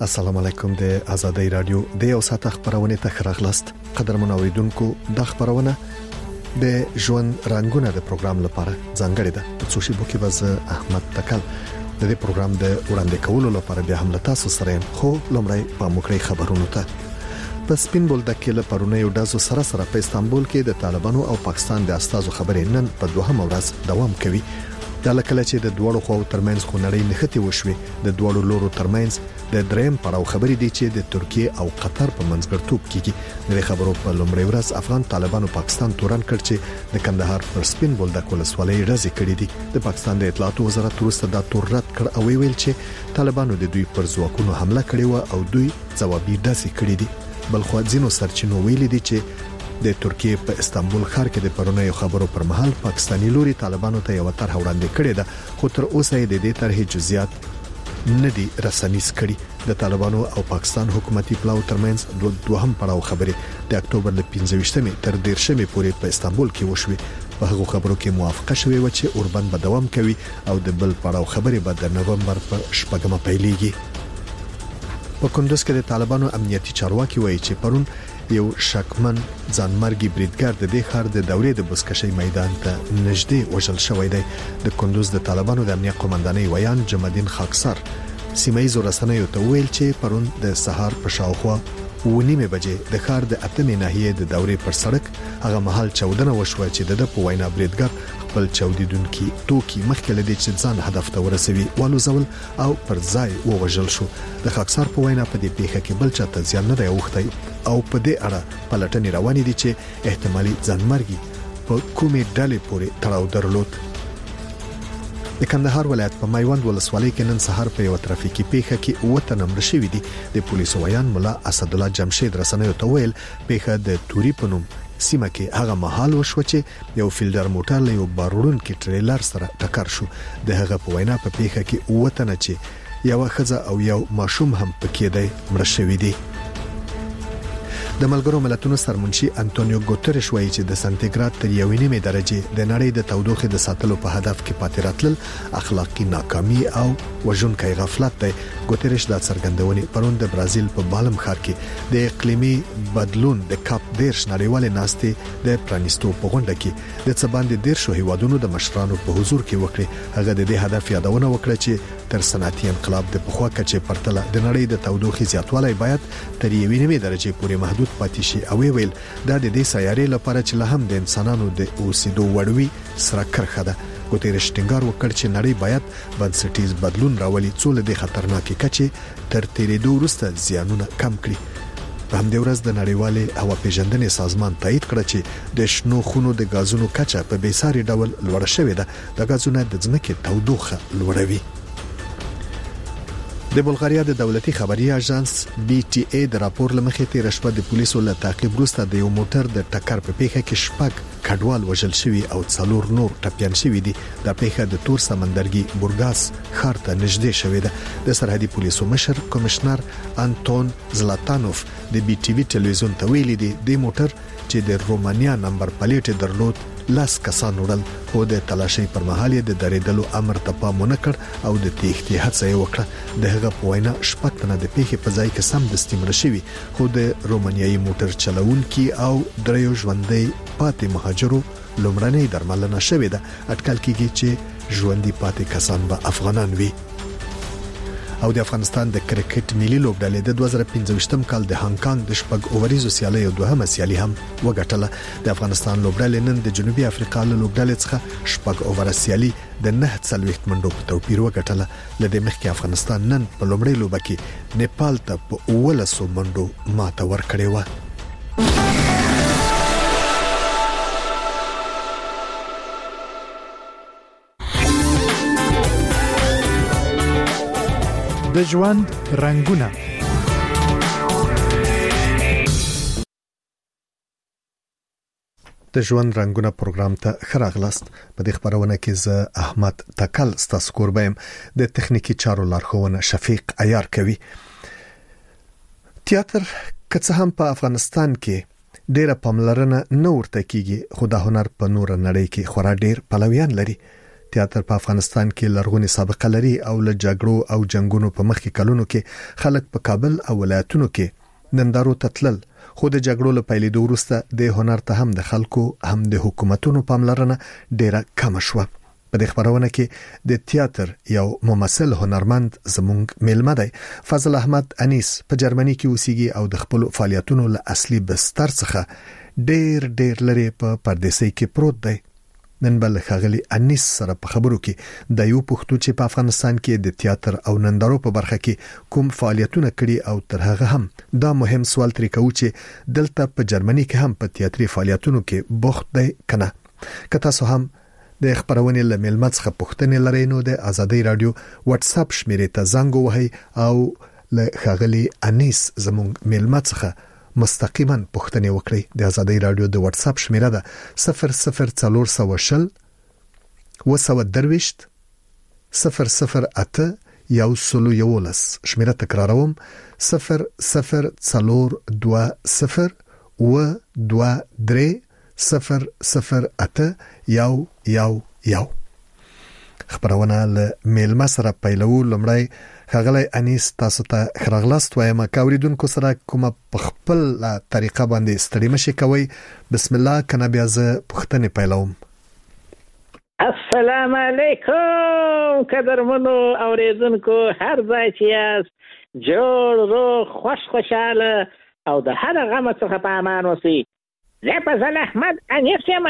السلام علیکم د آزادۍ رادیو د یو ساعت خبرونه ته خراغلاست. قدرمن اوریدونکو د خبرونه د ژوند رنگونه د پروګرام لپاره ځانګړې ده. په څو شی بو کې باز احمد تکل د دې پروګرام د وړاندې کولو لپاره بیا هم تاسو سره خو لمړی په مخکې خبرونو ته. په سپین بولدک کې لپاره یو داسو سره په استانبول کې د طالبانو او پاکستان د استازو خبرې نن په دوهم ورځ دوام کوي. دا لکه چې د دوړو خو ترمنځ خو نړۍ نښتي وشوي. د دوړو لورو ترمنځ د دریم پړاو خبرې دي چې د ترکیه او قطر په منځګړتوب کېږي. د خبرو په لومړي ورځ افغان طالبانو پاکستان تورن کړ چې د کندهار پر سپین بولدک ولسوالۍ رزي کړې دي. د پاکستان د اطلاعات وزارت وروسته دا تور رد کړ او ویل چې طالبانو د دوی پر ځواکونو حمله کړې و او دوی ځوابي داسې کړې دي. بل خو ځینو سرچینو ویلي دي چې د ترکیه په استانبول ښار کې د پرونیو خبرو پر مهال پاکستاني لوري طالبانو ته یو طرح وړاندې کړې ده، خو تر اوسه د دې طرحې جزئیات نه دي رسنیز کړي. د طالبانو او پاکستان حکومتي پلاو ترمنځ دوهم پړاو خبرې د اکتوبر ل 15مې تر 13مې پورې په استانبول کې وشوي. په هغه خبرو کې موافقه شوې و چې اوربند به دوام کوي او د بل پړاو خبرې به د نومبر په 8مه پیلېږي. په کندوز کې د طالبانو امنیتي چارواکي وایي چې پرون یو شکمن ځانمرګي بریدګر د دې ښار د دورې د بسکشي میدان ته نږدې وژل شوی دی. د کندوز د طالبانو د امنیت قومندانۍ ویان جمعالدین خاکسار سیمایي رسنیو ته ویل چې پرون د سهار په شاوخوا 9:30 بجې د ښار د 8مې ناحیې د دورې پر سړک هغه مهال چاودنه وشوه چې د په وینا بریدګر خپل چاودیدونکو توکي مخکې لدی چې ځان هدف ته ورسوي والوزول او پر ځای ووژل شو. د خاکسار په وینا په دې پیښه کې بل چاته ځان نه دی اوختی او په دې اړه پلټنې روانې دي چې احتمالي ځانمرګي په کومې ډلې پورې تړاو درلود. د کندهار ولایت په میوند ولسوالۍ کې نن سهار په یو ترافیکي پیښه کې 8 تنه مړ شوي دي. د پولیسو ویان ملا اسد الله جمشید رسنیو ته ویل پیښه د توري په نوم سیمه کې هغه مهال وشو چې یو فیلډر موټر له یو بارونکي ټریلر سره ټکر شو. د هغه په وینا په پیښه کې 8 تنه چې یو ښځه او یو ماشوم هم پکې دی مړ شوي دي. د ملګرو ملتونو سرمنشي انټونیو ګوتریش وایي چې د سانتیګراد تر 1.5 درجه د نړۍ د تودوخې د ساتلو په هدف کې پاتې راتلل اخلاقی ناکامي او وژونکی غفلت دی. ګوتریش دا څرګندونې پرون د برازیل په بالم ښار کې د اقلیمي بدلون د کاپ 10 نړیوال ناستې د پرانیستو په غونډه کې د څباندې 10 هیوادونو د مشرانو په حضور کې وکړي. هغه د دې هدف یادونه وکړه چې تر صنعتي انقلاب د پخوا کچې پرتله د نړۍ د تودوخې زیاتوالی باید تر 1.5 درجه پورې محدود پاتې شي او ویل دا د دې سیارې لپاره چې له هم د انسانانو د اوسېدو وړوي سره کرخه ده. ګوتریش ټینګار وکړ چې نړۍ باید بنسټیز بدلون راولي څو له دې خطرناکې کچې تر تیرېدو وروسته زیانونه کم کړي. په همدې ورځ د نړیوالې هوا پیژندنې سازمان تایید کړ چې د شنو خونو د غازونو کچه په بیساري ډول لوړه شوې ده. د غازونو د ځمکې تودوخه لوړوي. د بلغاریا د دولتي خبري اژانس BTA د راپور لمخې تیر شپه د پولیسو له تعقیب وروسته د یو موټر د ټکر په پیښه کې شپږ کډوال وژل شوي او 4 نور ټپيان شوي دي. د پیښه د تور سمندرګي بورګاس ښار ته نږدې شوې ده. د سرحدي پولیسو مشر کمشنر انټون زلاتانوف د BTV ټلویزیون ته ویلي دي د موټر چې د رومانیا نمبر پلیټ درلود لاس کسان وړل، خو د تلاشۍ پر مهال د درېدلو امر ته پام ونه کړ او د تېښتې هڅه یې وکړه. د هغه په وینا شپږ تنه د پیښې په ځای کې سمدستي مړه شوي، خو د رومانیایي موټر چلوونکي او 3 ژوندۍ پاتې مهاجرو لومړنۍ درملنه شوې ده. اټکل کېږي چې ژوندۍ پاتې کسان به افغانان وي. او د افغانستان د کرکټ ملي لوبډلې د 2015 کال د هانګ کانګ د شپږ اووريزو سیالۍ او دوهمه سیالي هم وګټله. د افغانستان لوبډلې نن د جنوبي افریقا له لوبډلې څخه شپږ اوور سیالي د 9 منډو په توپیر وګټله. لدې مخکې افغانستان نن په لومړۍ لوبه کې نیپال ته په 11 منډو ماته ورکړې و. د ژوند رنگونه. د ژوند رنگونه پروګرام ته خراغلاست. په دې خبرونه کې زه احمد تکل ستاسو قربایم. د تخنیکی چارو لارښوونه شفیق عیار کوي. تیاتر که څه هم په افغانستان کې ډیره پاملرنه نه ورته کیږي، خو د هنر په نور نړۍ کې خورا ډیر پلویان لري. تیاتر په افغانستان کې لرغونی سابقه لري او له جګړو او جنگونو په مخ کې کلونو کې خلک په کابل او ولایتونو کې نندارو تتلل، خو د جګړو له پیلېدو وروسته د هنر ته هم د خلکو هم د حکومتونو پاملرنه ډیره کم شوه. په دې خبرونه کې د تیاتر یو ممثل هنرمند زمونږ میلمه دی. فضل احمد انیس په جرمني کې اوسېږي او د خپل فعالیتونو له اصلي بستر څخه ډیر لري په پردیسۍ کې پروت دی. نن بل خغلی انیس سره په خبرو کې د یو پښتو چې په افغانستان کې د تیاتر او نندارو په برخه کې کوم فعالیتونه کړي او تر هغه هم دا مهم سوال ترې کوو چې دلته په جرمني کې هم په تیاتري فعالیتونو کې بوخت دی کنه. که تاسو هم د خبرونې له میلمه څخه پوښتنې لرئ نو د آزادۍ رادیو واتس اپ شمیرې ته زنګ ووهئ او له خغلی انیس زموږ میلمه څخه مستقیما پوښتنې وکړئ. د آزادۍ رادیو د واتس اپ شمیره ده 00420 222 008 111. شمیره تکراروم 00420 222 008 111. خبرونه له میلمه سره پیلو. لمړی خغلی انیس تاسو ته خراغلاست وایم. کاوریدونکو سره کومه په خپل طریقه باندې ستړي مشي کوي. بسم الله. کنه بیا زه پوښتنې پیلوم. السلام علیکم قدرمنو اوریدونکو، هر ځای چې یاست جوړ روغ خوشحاله او د هر غم څخه په امان اوسئ. زه فضل احمد انیس یم.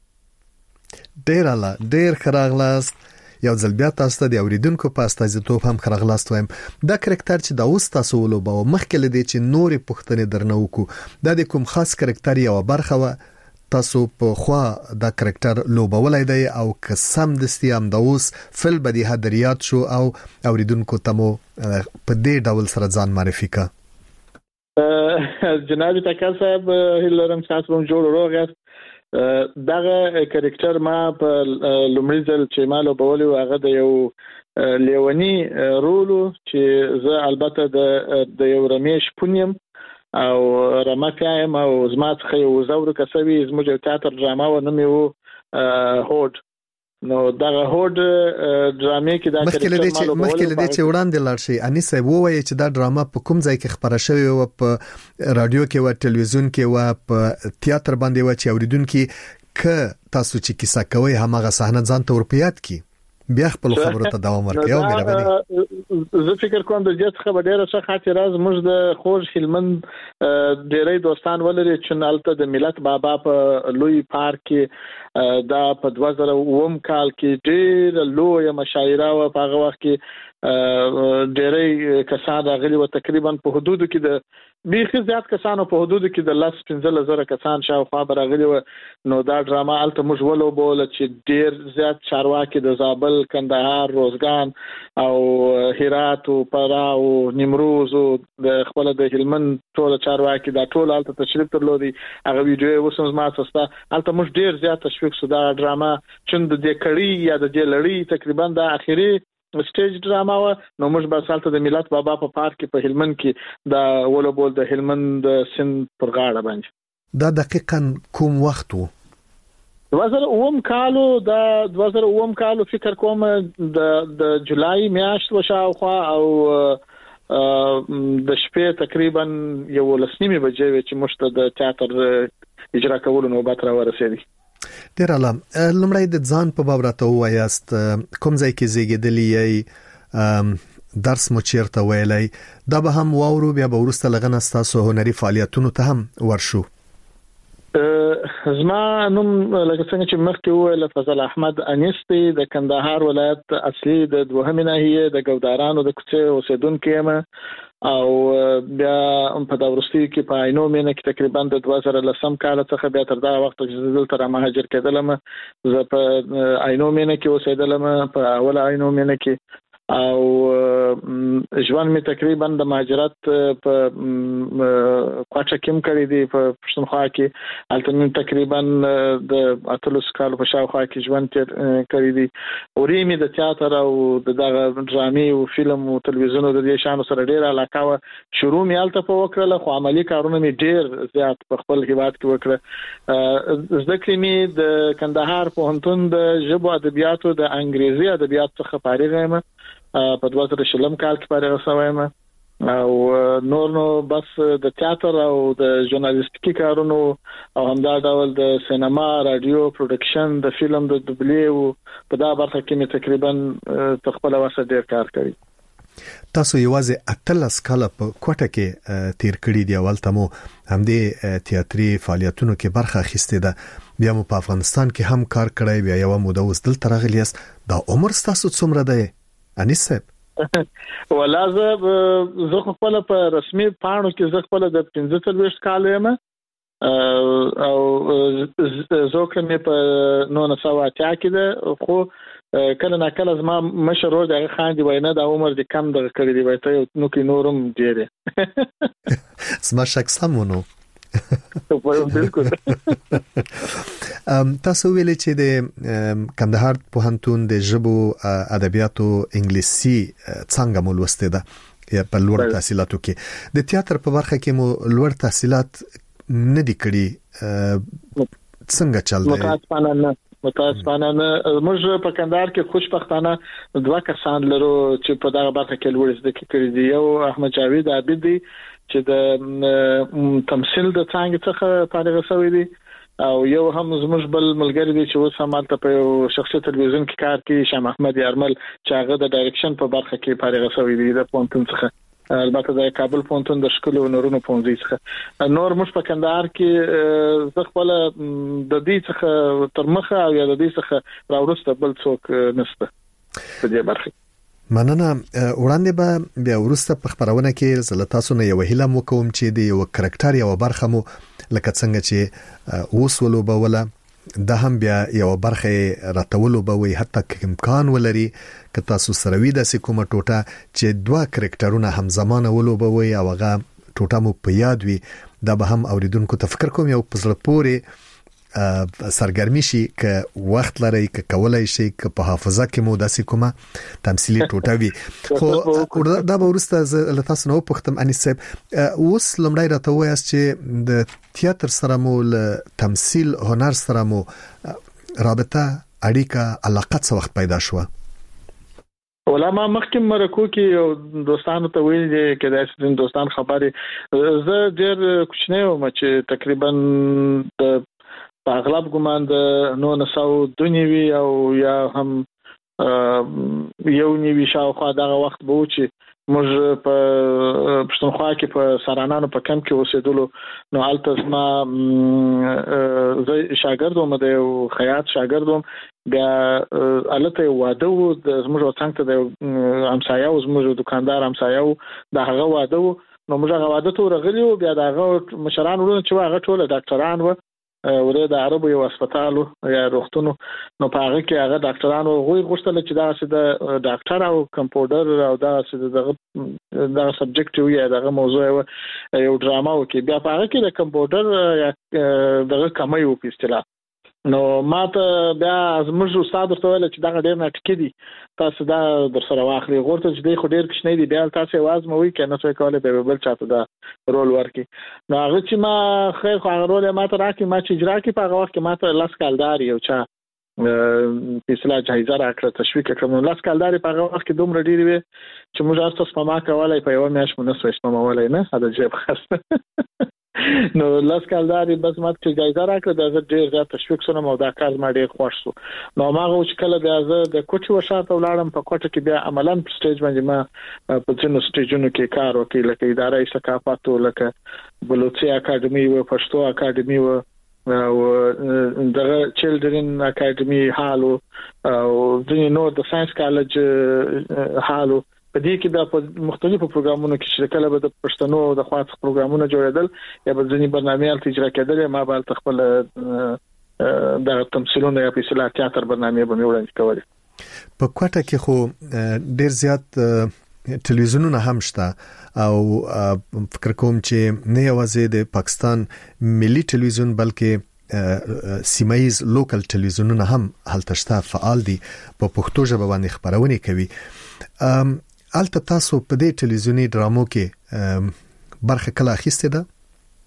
ډیر خراغلاست. یو ځل بیا تاسو ته د اوریدونکو په استازیتوب هم خراغلاست وایم. دا کرکټر چې دا اوس تاسو ولوبو مخکې لدی چې نورې پوښتنې درنه وکړو، دا د کوم خاص کرکټر یو برخه و تاسو په خوا دا کرکټر لوبولای دی او قسم دستی هم د اوس فل بدی هدریات شو او اوریدونکو ته مو په دې ډول سره ځان معرفي کا. جناب تکل صاحب هیلرم تاسو هم جوړ روغ یاست. دغه کرکټر ما په لومړي ځل چې ما لوبولې هغه د یو لیونی رولو چې زه البته د یو رمیش پونیم او رمکایم او زما څخه یو زور کسوي زموږ یو تیاتر ډراما و نوم یې هوډ. نو دغه هوډ ډرامې کې دا کرکټر مخکې لدی چې وړاندې لاړ شي انیس صاحب ووایي چې دا ډراما په کوم ځای کې خبره شوې و، په رادیو کې و، ټلویزیون کې و، په تیاتر باندې و، چې اوریدونکو ک تاسو چې کیسه کوي همغه صحنه ځان ته ورپیات کی بیا خپل خبرو ته دوام ورکړئ. او مهرباني. زه فکر کوم د دې څخه ډیره ښه خاطره زموږ د خوږ هلمند ډیری دوستان ولري چې نالته د ملت بابا په لوی پارک کې دا په 2009 کال کې ډیر لوی مشاعره و. په هغه وخت کې ډیری کسان راغلي و، تقریبا په حدود کې د بیخي زیات کسانو په حدود کې د 15,000 کسان شاوخوا راغلي و. نو دا ډراما الته موږ ولوبول چې ډیر زیات چارواکي د زابل، کندهار، روزګان او هرات او فراه او نیمروز او د خپل د هلمند ټول چارواکي دا ټول الته تشریف درلودي. هغه ویډیو وسم ما تاسو الته موږ ډیر زیات تشویق سو. دا ډراما چې د دې کړي یا د دې لړۍ تقریبا د اخیری سټیج ډراما و. نو موږ به سالته د ملت بابا په پارک کې په هلمند کې دا ولوبول د هلمند سند پر غاړه باندې. دا دقیقاً کوم وخت وو؟ 2009 کالو. دا 2009 کالو فکر کوم د جولای میاشت وشاوخوا او د شپې تقریبا 11:30 بجې چې موږ د تیاتر اجرا کولو نوبت را ورسېدی. ډیر علم. لمړی د ځان په باب راته وایاست، کوم ځای کې زیږیدلی یې، درس مو چیرته ویلی؟ دا به هم واورو، بیا به وروسته لغنه ستاسو هنري فعالیتونو ته هم ورشو. زما نوم لکه څنګه چې مخکې وویل فضل احمد انیس دی. د کندهار ولایت اصلي د دوهمې ناحیې د ګودارانو د کوڅې اوسیدونکی یم او بیا په دا وروستي کې په عینو مینه کې تقریبا د 2010 کال څخه بیا تر دا وخت چې دلته را مهاجر کېدلم. زه په عینو مینه کې اوسېدلم، په اول عینو مینه کې او ژوند می تقریبا د مهاجرت په کوټه کې کړی دی په پښتونخوا کې البته تقریبا د اتلس کال په شاوخوا کې ژوند کړی دی اوري می د تیاتر او د ډرامي او فلم او تلویزیون د دې شانو سره ډیر علاقه و شروع می الته په وکړه خو عملی کارونه می ډیر زیات په خپل هیواد کې وکړه ذکر می د کندهار پوهنتون د ژبو ادبیاتو د انګریزي ادبیات څخه فارغ یم په 2000 کال کې فارغ شوم او نو بس د تیاتر او د ژورنالیستیکي کارونو او همدا ډول د سینما رادیو پروډکشن د فلم د دوبلی او په دا برخه کې می تقریبا خپل واسه ډیر کار کوي. تاسو یوازې اتلس کال په کوټه کې تیر کړی دی اول تمو همدې تیاتري فعالیتونو کې برخه اخیستې ده بیا مو په افغانستان کې هم کار کړی بیا یو موده وس دلته راغلی یاست دا عمر تاسو څومره دی انیس صاحب؟ ولا زه خپل په رسمي پاڼو کې زه خپل د 45 کال یم او زه کوم په 1980 کې ده خو کله نه کله زما مشر ور دغه خان دی وینه د عمر د کم دغه کړی دی وایته نو کې نورم ډیره زما شک سمونو بالکل. تاسو ویلې چې د کندهار پوهنتون د ژبو ادبیاتو انګلیسي څنګه مو لوستې ده په لوړ تحصیلاتو کې د تیاتر په برخه کې مو لوړ تحصیلات نه دي کړی څنګه چل دی؟ متاسفانه موږ په کندهار کې خوشبختانه دوه کسان لرو چې په دغه برخه کې لوړ زده کړي دي. یو احمد جاوید عابد دی چې د تمثيل د څنګه څخه فارغ شوی دی او یو هم زموږ بل ملګری دی چې اوس هم تل په شخصي تلویزیون کې کار کوي شاه محمد یارمل چې هغه د ډایرکشن په برخه کې فارغ شوی دی د پونتون څخه البته د کابل پونتون د شکل او نورونو پونځي څخه نور موږ په کندهار کې ز خپل د دې څخه تر مخه او د دې څخه راوړسته بل څوک نشته په دې برخه. مننه. وړاندې به بیا ورسته په خبرونه کې زله تاسو نه یو هیله مو کوم چې د یو کریکټر یو برخه مو لکه څنګه چې وسولو به ولا د هم بیا یو برخه راتولو به وي حتی امکان ولري که تاسو سره وي د کومه ټوټه چې دوه کریکټرونه هم زمانه ولو به وي او هغه ټوټه مو په یاد وي دا به هم اوریدونکو ته فکر کوم یو پزړه پوري سرګرمي شي که وخت لري که کولای شي که په حافظه کې مو داسې کومه تمثيلي ټوټه وي خو دا به ورسته له تاسو نو پختم انیس صاحب اوس لمړی راته وایاست چې د تیاتر سره مو له تمثيل هنر سره مو رابطه اړیکه علاقه څه وخت پیدا شوه؟ ولا ما مخکې مرکو کې دوستانو ته ویل چې کله چې دوستان خبرې زه ډېر کوچنی وم چې تقریبا د په اغلب ګمان د 992 او یا هم یو نیوي شاوخوا دغه وخت به و چې موږ په پښتونخوا کې په سرانانو په کم کې اوسېدلو نو البته ما زه شاګرد وم د خیاط شاګرد وم بیا البته واده و د زموږ څنګه د همسایه او زموږ دکاندار همسایه د هغه واده و نو موږ هغه واده ته ورغلی و بیا دغه مشران ورونه چې هغه ټول ډاکټران و ورې د عربو یو هسپتال یا روغتون نو په هغه کې هغه ډاکټرانو غوښتل چې دا څه د ډاکټر او کمپاوډر او دا څه دغه سبجیکټ وي دغه موضوع یو ډراما وکي بیا په هغه کې د کمپاوډر یا دغه کمای و په اصطلاح نو ماته بیا زموږ استاد ورته ویل چې دا ډېر نټکی دي تاسو دا در سره واخلي غوړته چې دی خو ډېر کښنی دی بیا تاسو आवाज مو وی کنه څه کوله به بل چاته دا رول ورکي نو هغه چې ما خیر خو هغه رول ما ته راکې ما چې اجرا کې په هغه وخت کې ما ته لاس کالدار یو چا پیسلا جایزه راکړه تشویق کړم نو لاس کالدار په هغه وخت کې دومره ډېر وي چې موږ تاسو سپما کولای په یو میاشت مونږ نسو سپمولای نه دا جيب خاص نو لاس کالداري بس ماته چې جایزه راکړه دا ډېر زیات تشویق سره مو دا کار ما ډېر خوښ شو نو ما چې کله بیا زه د کوټي وشاته ولاړم په کوټه کې بیا عملاً په سټیج باندې ما په ځینو سټیجونو کې کار وکړ لکه ادارې ثقافتو لکه بلوچي اکیډمي او پښتو اکیډمي او دغه چلډرن اکیډمي هالو او ځینې نور د ساينس کالج هالو په دې کې د مختلفو پروګرامونو کې شرکت به د پښتنو د خاص پروګرامونو جوړېدل یا به ځینې برنامه‌ال اجرا کېدل ما به خپل د تمثيلونو یا په اصطلاح تیاتر برنامه به وړاندې کولې په کوټه کې خو ډیر زیات ټلویزیونونه هم شته او فکر کوم چې نه یوازې د پاکستان ملي ټلویزیون بلکې سیمایز لوکل ټلویزیونونه هم هلته شته فعال دي په پښتو ژبه باندې خبرونه کوي. البته تاسو په دې ټلویزیونی ډرامو کې برخه کله اخیسته ده؟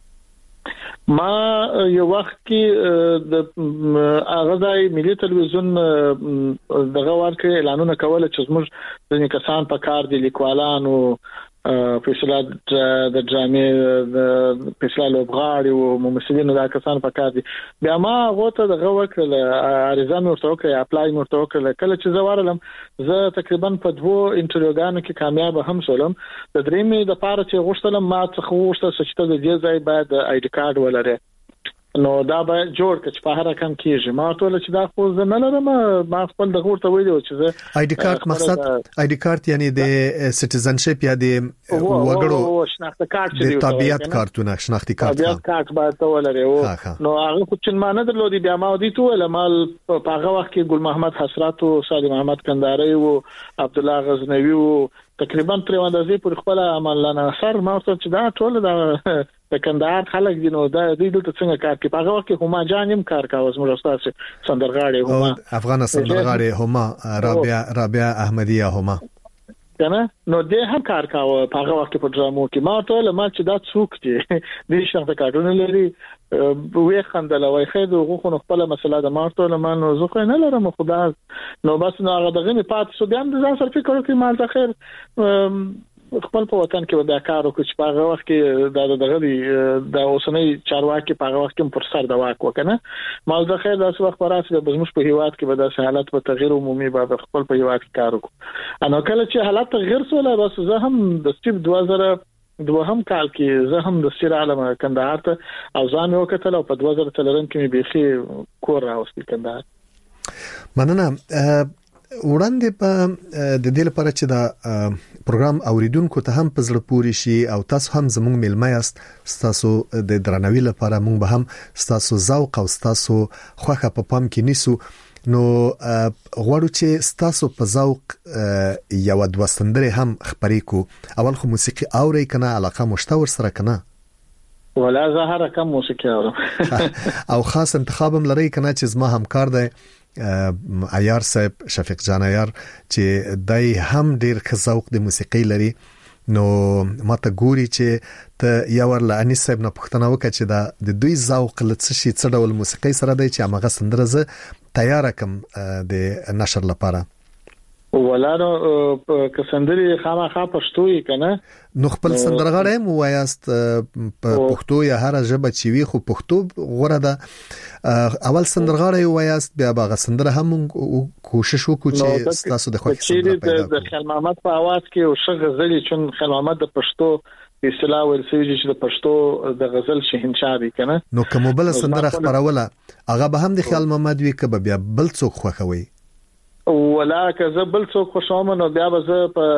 ما یو وخت کې د اغازای ملي ټلویزیون دغه ورکه اعلانونه کوله چې زموږ د کسان په کار دي لیکوالانو فیصله د ډرامې د فیصله لوبغاړي او ممثلینو دا کسان په کار دي. بیا ما غوته دغه وکړه عریضه مې ورته وکړه اپلای مې ورته وکړه کله چې زه ورلم زه تقریبا په 2 انټروګانو کې کامیاب هم شولم. د درېمې د پاره چې غوښتلم ما څه غوښتل چې د دې ځای باید آی ډی کارت ولري نو دا به جوړ کړ چې په هر رقم کېږي. ما ټول چې دا خو زه نه لرم ما خپل د غوړ ته ویلو چې زه آی ډی کارت مقصد آی ډی کارت یعنی د سټیزنشپ یا د وګړو شناخته کارت چې د طبيعت کارتونه شناختی کارت طبيعت کارت باید ولري نو هغه خو چې ما نه درلودي بیا ما ودی ټول مال په هغه وخت کې ګل محمد حسرات او سالم محمد کنداري او عبد الله غزنوي او تقریبا تر اندازې پر خپل عمل لنه سر ما ورته چې دا ټول د کندهار خلک دي نو دا دوی دلته څنګه کار کوي. په هغه وخت کې هما جانم کار کاوه زموږ استاد سندرغاړي هما افغان سندرغاړي هما رابعه احمدیه هما کنه نو دې هم کار کاوه په هغه وخت په ډرامو کې. ما ټول ما چې دا څوک دي دې شنه کارونه لري وې خندل وای خېد او خو خپل مسله د ما ټول ما نو زه خو نه لرم خدا نو بس نو هغه دغه نه پات سو بیا هم د ځان سره فکر کوي مال ته خیر خپل په وطن کې ودا کار وکړي چې په هغه وخت کې دغه د اوسنۍ چارواکي په هغه وخت کې پر سر د واک وکنه مال د خیر داس وخت پراسه د زموږ په هیواد کې به د حالت په تغییر عمومي به خپل په هیواد کې کار وکړو. انو کله چې حالت تغییر سره بس زه هم د سټیپ 2002 کال کې زه هم د سیر عالم کندهار ته او ځان یو کتل او په 2003 کې مې بيخي کور راوستل کندهار. مننه. وړاندې په د دې لپاره چې دا پروګرام اوریدونکو ته هم پزړه پوری شي او تاسو هم زموږ ملمه یاست تاسو د درناوي لپاره موږ به هم تاسو ذوق او تاسو خوخه په پام کې نیسو نو غواړو چې تاسو په ذوق یو د وسندره هم خبرې کو. اول خو موسیقي اوري کنه علاقه مشتور سره کنه ولا زهره کم موسیقي اورم او خاص انتخابم لري کنه چې زما همکار دی عیار صاحب شفیق جان عیار چې دای هم ډیر ذوق د موسیقي لري نو ماته ګوري چې ته یو ورله انیس صاحب نه پوښتنه وکړه چې دا د دوی ذوق لڅ شي څه ډول موسیقي سره دی چې هغه سندره زه تیار کم د نشر لپاره ولانو کسندري خامخا پښتوي کنه نو خپل سندرغاړی مو وایاست په پښتو یا هر ژبه چې وي خو پښتو غوړه ده اول سندرغاړی وایاست بیا باغ سندره هم کوشش وکړو چې تاسو د خوښ سندره پیدا کړئ. د خیال محمد په आवाज کې او ش غزلي چون خیال محمد د پښتو اصطلاح ورسېږي چې د پښتو د غزل شهنشاه دی کنه نو کوم بل سندره خبروله هغه به هم د خیال محمد وی کبه بیا بل څوک خوښوي ولا که زه بل څوک خوشوم نو بیا به زه په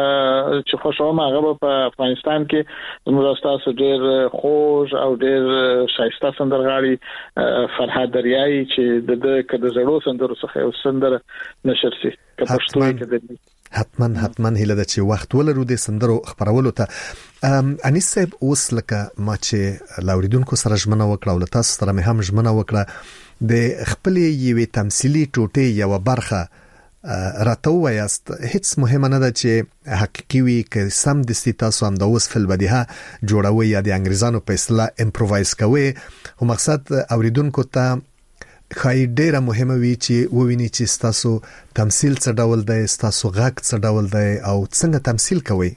چې خوشوم هغه په افغانستان کې زموږ استاد ډېر خوږ او ډېر شایسته سندرغاړي فرهاد دریایی چې د کده زړو سندرو څخه یو سندره نشر شي که پښتو کې حتما هله د چې وخت ولرو د سندرو خبرولو ته انیس صاحب اوس لکه ما چې لاوریدونکو سره ژمنه وکړه او تاسو سره مې هم ژمنه وکړه د خپل یوې تمثيلي ټوټې یو برخه راته وایاست هیڅ مهمه نه ده چې حقيقي وي که سم د تاسو هم د اوس فل بدیها جوړوي یا د انګريزانو په اصطلاح امپرووایز کوي او مقصد اوریدونکو ته خای ډیره مهمه وي چې وویني چې تاسو تمثيل څه ډول دی تاسو غږ څه ډول دی او څنګه تمثيل کوي.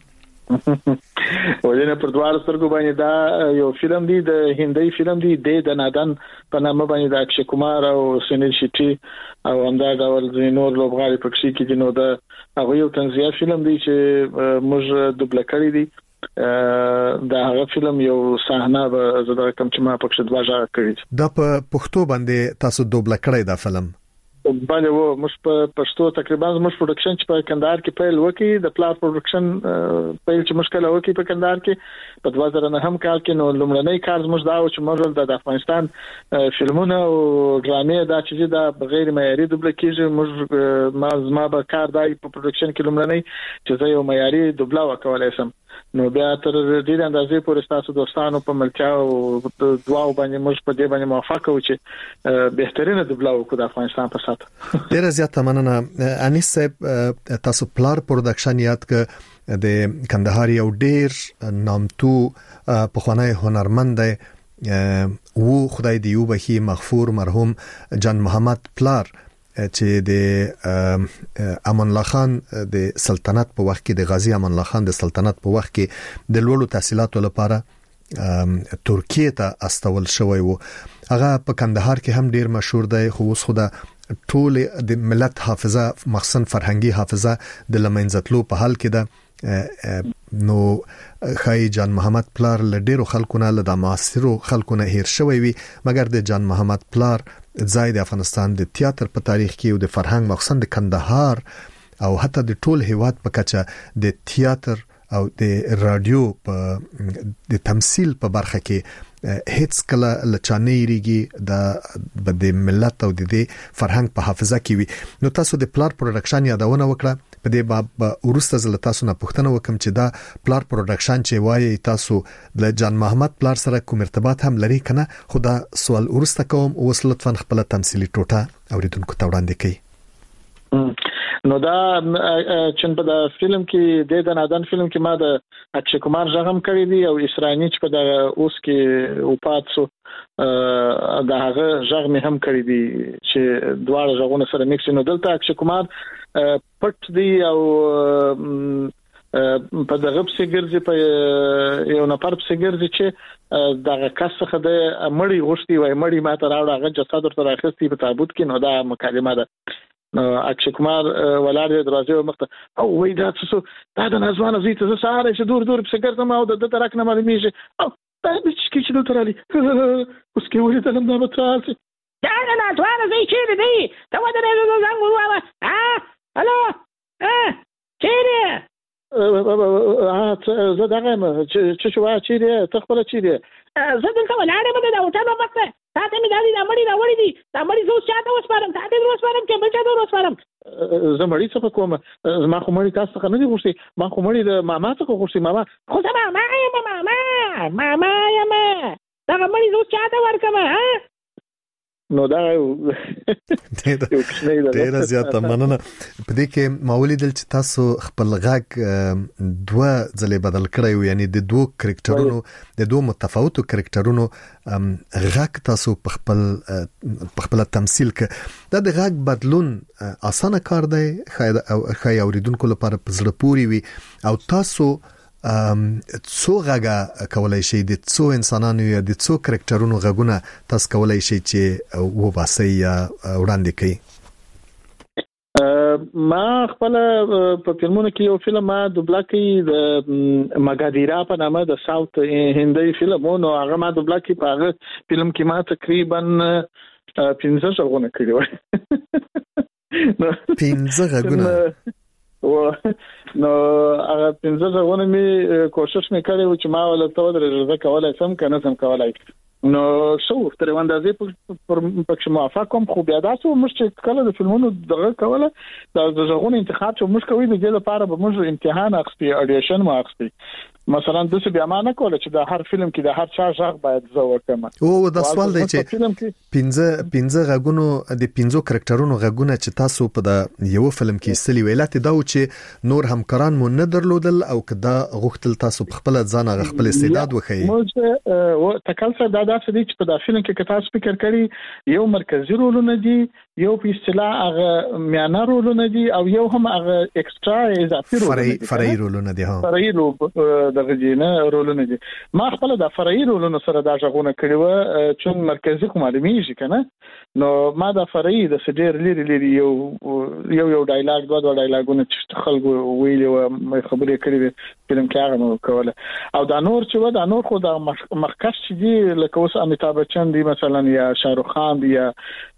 ولینه پر دوار سترګو باندې دا یو فلم دی د هندي فلم دی د نادان په نامه باندې د اکشي کمار او سنیل شیټي او همدا ډول نور لوبغاړي پکې کې دي نو دا هغه یو تنزیه فلم دی چې موږ دوبله کړی دی دا هغه فلم یو صحنه به زړه کم چې ما پکې دواجه کړی دا په پښتو باندې تاسو دوبله کړی دا فلم بله و مش په پښتو تقریبا مش پروډکشن چې په کندهار کې پیل وکړي د پلار پروډکشن پیل چې مشکل وکړي په کندهار کې په 2009 کال کې نو لومړنی کار زموږ دا و چې موږ د افغانستان فلمونه او ډرامې دا چې دا غیر معیاري دوبله کېږي موږ ما به کار دای په پروډکشن کې لومړنی چې زه یو معیاري دوبله وکولای شم نو بیا تر دې اندازې پورې تاسو دوستانو په ملتیا او دواو باندې موږ په دې باندې موافقه و چې بهترینه دوبله وکړو د افغانستان په سات ډیره زیاته مننه انیس صاحب تاسو پلار پروډکشن یاد ک د کندهار یو ډیر نامتو پخوانی هنرمند وو خدای دی یو بخي مغفور مرحوم جان محمد پلار چې د امان الله خان د سلطنت په وخت کې د غازی امان الله خان د سلطنت په وخت کې د لوړو تحصیلاتو لپاره ترکیه ته استول شوی وو هغه په کندهار کې هم ډیر مشهور دی خو اوس خو د ټول د ملت حافظه مخصن فرهنګي حافظه د لمنځتلو په حال کې ده نو خای جان محمد پلار له ډیرو خلکو نه له معاصرو خلکو نه هیر شوی وي مګر د جان محمد پلار ځای د افغانستان د تیاتر په تاریخ کې او د فرهنګ مخصن د کندهار او حتی د ټول هیواد په کچه د تیاتر او د رادیو په د تمثيل په برخه کې هیڅ کله لچانه یریږي د ملت او د فرهنګ په حافظه کې وي نو تاسو د پلار پروډکشن یادونه وکړه په دې باب ورسته زله تاسو نه پوښتنه وکم چې دا پلار پروډکشن چې وایي تاسو د جان محمد پلار سره کوم ارتباط هم لري کنه خو دا سوال ورسته کوم او لطفا خپل تمثيلي ټوټه اوریدونکو ته وړاندې کړئ نو دا چې په د فلم کې د نادان فلم کې ما د اکشي کمار ژغم کړی دی او اسرائیلی چې په د اوس کې او پاتسو دا هغه ژغ مې هم کړی دی چې دواړه ژغونه سره میکس نو دلته اکشي کمار پټ دی او په دغه په ګرځي په یو نفر په ګرځي چې دغه کس څخه د مړی غوښتي وای مړی ماته راوړ هغه جسد ورته راخستی په تابوت کې نو دا مکالمه ده اکشي کمار ولار د دروازې مخته او وای دا څه دا د نازوانه زیته زه سهار چې دور په ګرځم او د ترک نه معلومیږي او دا چې دلته رالي اوس کې ولې تلم دا به تاسو دا نه نازوانه زی چیرې دی ته ودرې زنګ وواله الو چیرې زه دغه چې شو چیرې ته خپل چیرې زه دلته ولاړم د هوټل په مخه تاسو مې دا مړی راوړی دي دا مړی زو چاته وسپارم تاسو وسپارم کې بل چاته وسپارم زه مړی څه کوم ما خو مړی تاسو څخه نه دی غوښتي ما خو مړی د ماما څخه غوښتي ماما خو زما ماما یم دا مړی زو چاته ورکم ها نو دا ډیره زیاته مننه په دې کې ماولی دل چې تاسو خپل غږ دوه ځلې بدل کړی یعنی د دوه کریکټرونو د دوه متفاوتو کریکټرونو غږ تاسو په خپل تمثيل کې دا د غږ بدلون اسانه کار دی خای اوریدونکو لپاره په زړه پوري وي او تاسو څو غږه کولای شي د څو انسانانو یا د څو کریکټرونو غږونه تاسو کولای شي چې وباسي یا وړاندې کړئ ما خپل په فلمونو کې یو فلم ما دوبله کړی د مګادیرا په نامه د ساوث هندي فلمونو هغه ما دوبله کړی په هغه فلم کې ما تقریبا 15 غږونه کړی و 15 غږونه نو هغه 15 غوونه می کوشش وکړی چې ما ولته ودرې کولای سم کنه سم کولای نو شو تر اندازې پر پکښ موافق کوم خو بیا تاسو مشت کله د فلمونو دغه کوله د ژغون انتخاب چې مش کوي د دې لپاره به موږ امتحان اخستي اډیشن مو اخستي مثلا د څه بیا معنا کوله چې د هر فلم کې د هر چا ژغ باید زو وکم او د سوال دی چې 15 غږونو د 15 کریکټرونو غږونه چې تاسو په د یو فلم کې استلی ویلات دا و چې نور همکاران مو نه درلودل او کدا غوښتل تاسو په خپل ځان خپل استعداد وخی موږ تکلفه دا څه دي چې په د فلم کې تاسو فکر کړی یو مرکزی رولونه دي یو په اصطلاح هغه میانه رولونه دي او یو هم هغه ایکسترا اضافي رولونه فرعي رولونه دي فرعي دغه جنه رولونه دي. ما خپل د فرعي رولونو سره دا ژغونه کړی و چې مرکزی کوم معلومیږي کنه. نو ما د فرعي د سډیر لري یو ډایلاګ دوه ډایلاګونه چې خلکو ویلي و خبرې کړې فلم کې هغه نو کوله. او دا نور چې و دا نور خو د مخکښ چې دی لکه اوس امیتاب بچن دی مثلا یا شاهرخ خان دی یا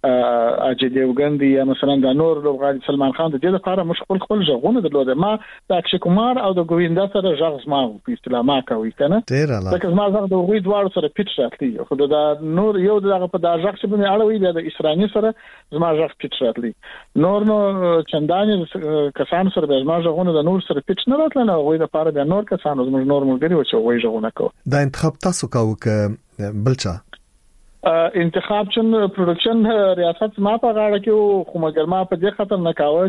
اجي دیوګن دی یا مثلا دا نور لوغالي سلمان خان د دې لپاره مشغول خپل ژغونه درلوده. ما د اکشي کومار او د ګویندا سره ژغ ما په اصطلاح ما کوي کنه. لکه ما زغ د غوي دوار سره پیټ راتلی خو دا نور یو دغه په دا ژغ چې بنه اړوي د اسرائیل سره زما ژغ پیټ راتلی. نور نو چنداني کسان سره د ما ژغونه د نور سره پیټ نه راتل نه غوي د لپاره د نور کسانو زموږ نور ملګری و چې غوي ژغونه کو. دا انتخاب تاسو کاوه ک بلچا انتخاب چن پروډکشن ریاست ما په غاړه کې خو مګر ما په دې خاطر نه کاوه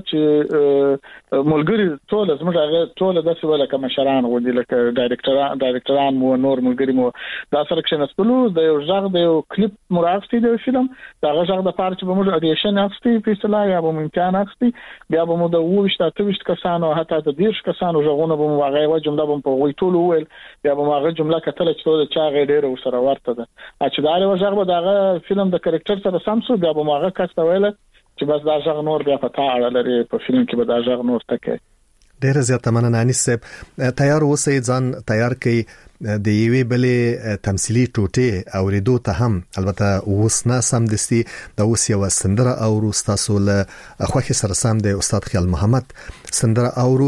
چې ملګری ټول زموږ هغه ټول د څه ولا کوم شران غوډي لکه ډایرکټران مو نور ملګری مو دا سره کې نسبلو د یو ژغ د یو کلیپ مراقبتي د فلم دا ژغ د پاره چې به موږ اډیشن اخستي په اصطلاح یا به امکان اخستي بیا به مو د 28 کسانو حتی د 10 کسانو ژغونه به مو هغه جمله به په وی ټول ویل بیا به هغه جمله کتل چې چا غیر ډیر سره ورته ده چې دا له ژغ داغه فلم د کریکټر سره سمسو بیا به ماغه کاسته ویل چې بس دا ژغ نور بیا پتا اړه لري په فلم کې به دا ژغ نور تکي. ډیر زیات مننه انیس صاحب. تیار اوسئ ځان تیار کړئ د یوې بلې تمثيلي ټوټې اوریدو ته هم البته اوس نه سم دستي د اوس یو سندره او تاسو له خوخي سره سم د استاد خیال محمد سندره او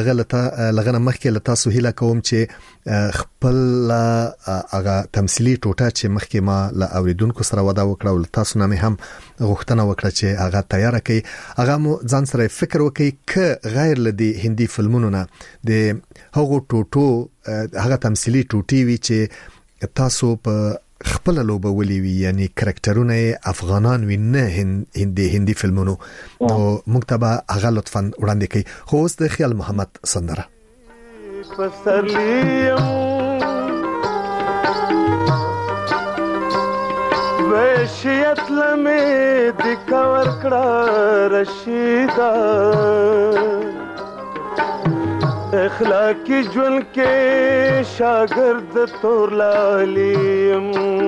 لغه مخکې له تاسو هیله کوم چې خپل هغه تمثيلي ټوټه چې مخکې ما له اوریدونکو سره ودا وکړه او تاسو نه هم غوښتنه وکړه چې هغه تیار کړئ هغه مو ځان سره فکر وکړئ ک غیر لدی هندي فلمونو نه د هغه ټوټو هغه تمثيلي ټوټي وی چې تاسو په خپل لوبه ولي وی یعنی کریکټرونه افغانان وی نه هندي فلمونو نو مکتبه هغه لطفا وړاندې کړئ. خو اوس د خیال محمد سندره وشیت لمه د کور کړه رشیدا اخلاقی ژوند کې شاګرد تور لالیم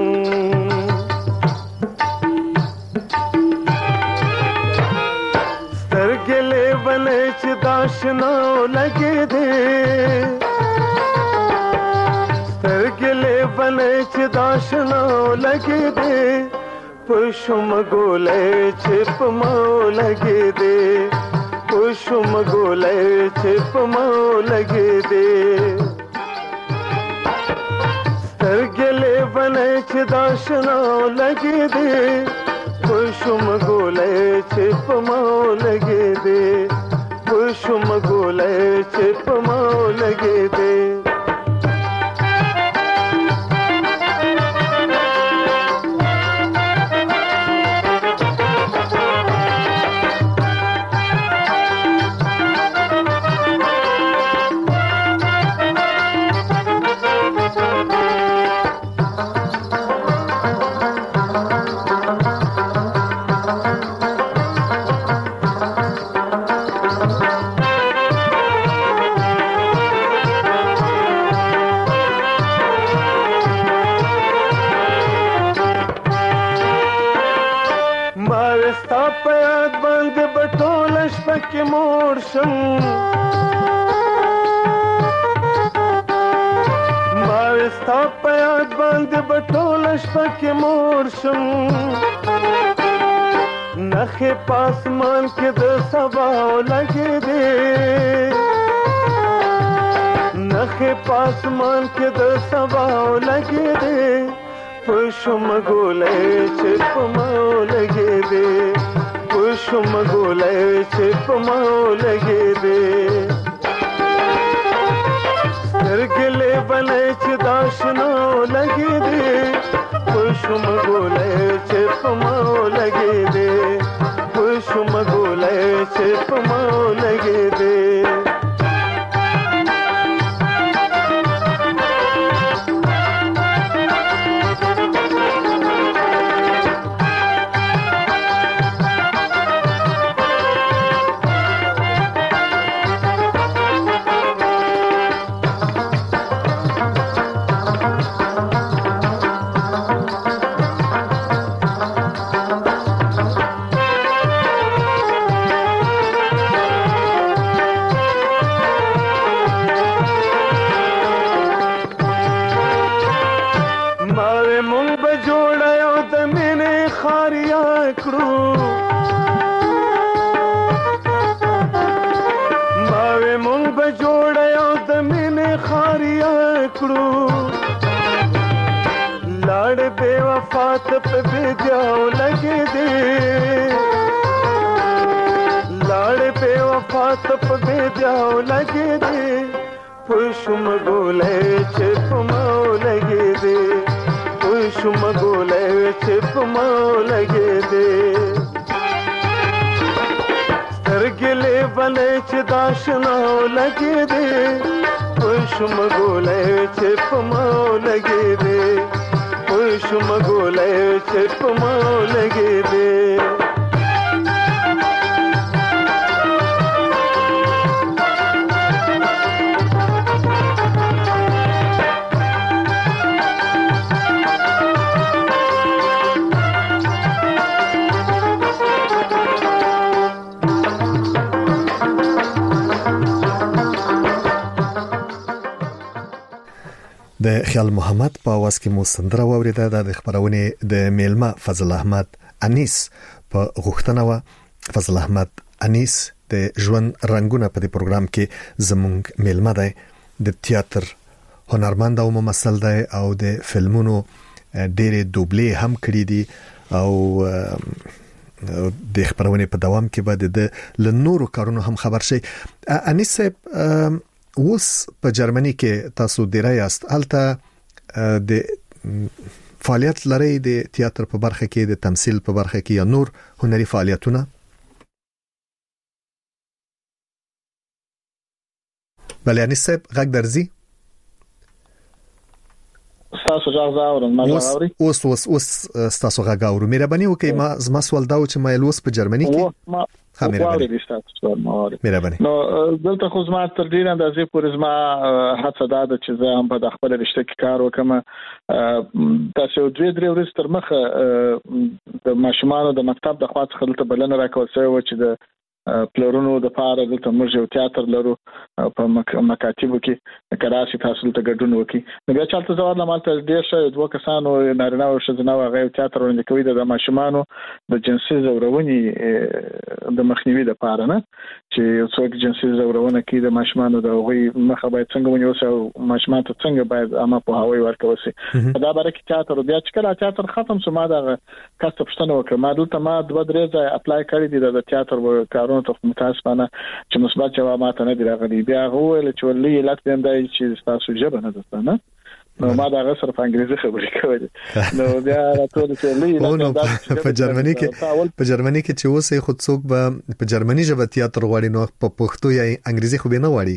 سترګلې بنې چې داشنو لګې دې سترګلې بنې چې داشنو لګې دې پښوم ګولې چې پمو لګې دې پښوم ګولې چې پمو لګې دې سترګلې بنې چې داشنو لګې دې پښوم ګولې چې پمو لګې دې پښوم ګولې چې پمو لګې دې کې مور شم ما ستا په یاد باندې بټول شپه کې مور شم نخې پاسمان کې د سبا لګې دې نخې پاسمان کې د سبا لګې دې پښوم ګولې چې پمو لګې دې پښوم ګولې چې پمو لګې دې سترګلې بلې چې داشنو لګې دې پښوم ګولې چې پمو لګې دې پښوم ګولې چې پمو لګې دې کړو ماوې مونږ به جوړه یو د مینې خاریا کړو لاړ بے وفا ته په بیدیاو لګې دې لاړ بے وفا ته په بیدیاو لګې دې پښم ګولې چې په مو لګې دې پښم ګولې چې په مو لګې دې سترګلې بلې چې داشنو لګې دې پښم ګولې چې په مو لګې دې پښم ګولې چې په مو لګې دې د خیال محمد په आवाज کې مو سندره واوریده د خبرونه د میلمه فضل احمد انیس په غوښتنه و فضل احمد انیس د ژوند رنگونه په دې پروګرام کې زمونږ میلمه دی د تیاتر هنرمند او ممثل دی او د فلمونو ډېرې دوبلې هم کړې دي او د خبرونه په دوام کې بعد د لنورو کارونو هم خبر شي انیس اوس په جرمني کې تاسو ډیری است الته د فعالیت لري د تیاتر په برخه کې د تمثيل په برخه کې یا نور هنري فعالیتونه بل یعنی سب غږ درځي تاسو ځاورم ما ځاوري اوس تاسو غږ اورو مهرباني وکړئ ما زما سوال دا و چې ما لوس په جرمني کې مهرباني نو دلته خو زما تر ډیر اندازې پورې زما هڅه ده چې زه هم په خپل رشته کې کار وکم تاسو درې ورځې تر مخه د ماشومانو د مکتب د خواص خلته بلنه راکول شوی و چې د پلورونو د پاره دلته موږ یو تیاتر لرو په مکاتبو کې کراچي تاسو ته ګډون وکي نو بیا چالت زوار لمالته ډیر شه دوه کسانو نارینه او ښځینه هغه تیاتر وړاندې کوي د ماشومانو د جنسي زورونې د مخنیوي لپاره نه چې یو څوک جنسي زورونه کوي د ماشومانو د هغوی مخه باید څنګه ونیوسي او ماشومان ته څنګه باید اما په هواي ورکوسي دا باره کې تیاتر بیا چې کله تیاتر ختم شو ما دا کاست پښتنه وکړه ما دلته ما دوه درې ځای اپلای کړی دي د تیاتر کارونه ته متاسفانه چې مثبت جواب ماته نه دی راغلی بیا وویل چې ولې لات بیندای چې تاسو جبه نه ده نه نو ما دا غسر په انګریزي خبرې کولې نو بیا راټول چې ولې په جرمني کې چې اوسې خود څوک به په جرمني ژبه تیاتر غواړي نو په پښتو یا انګریزي خو به نه غواړي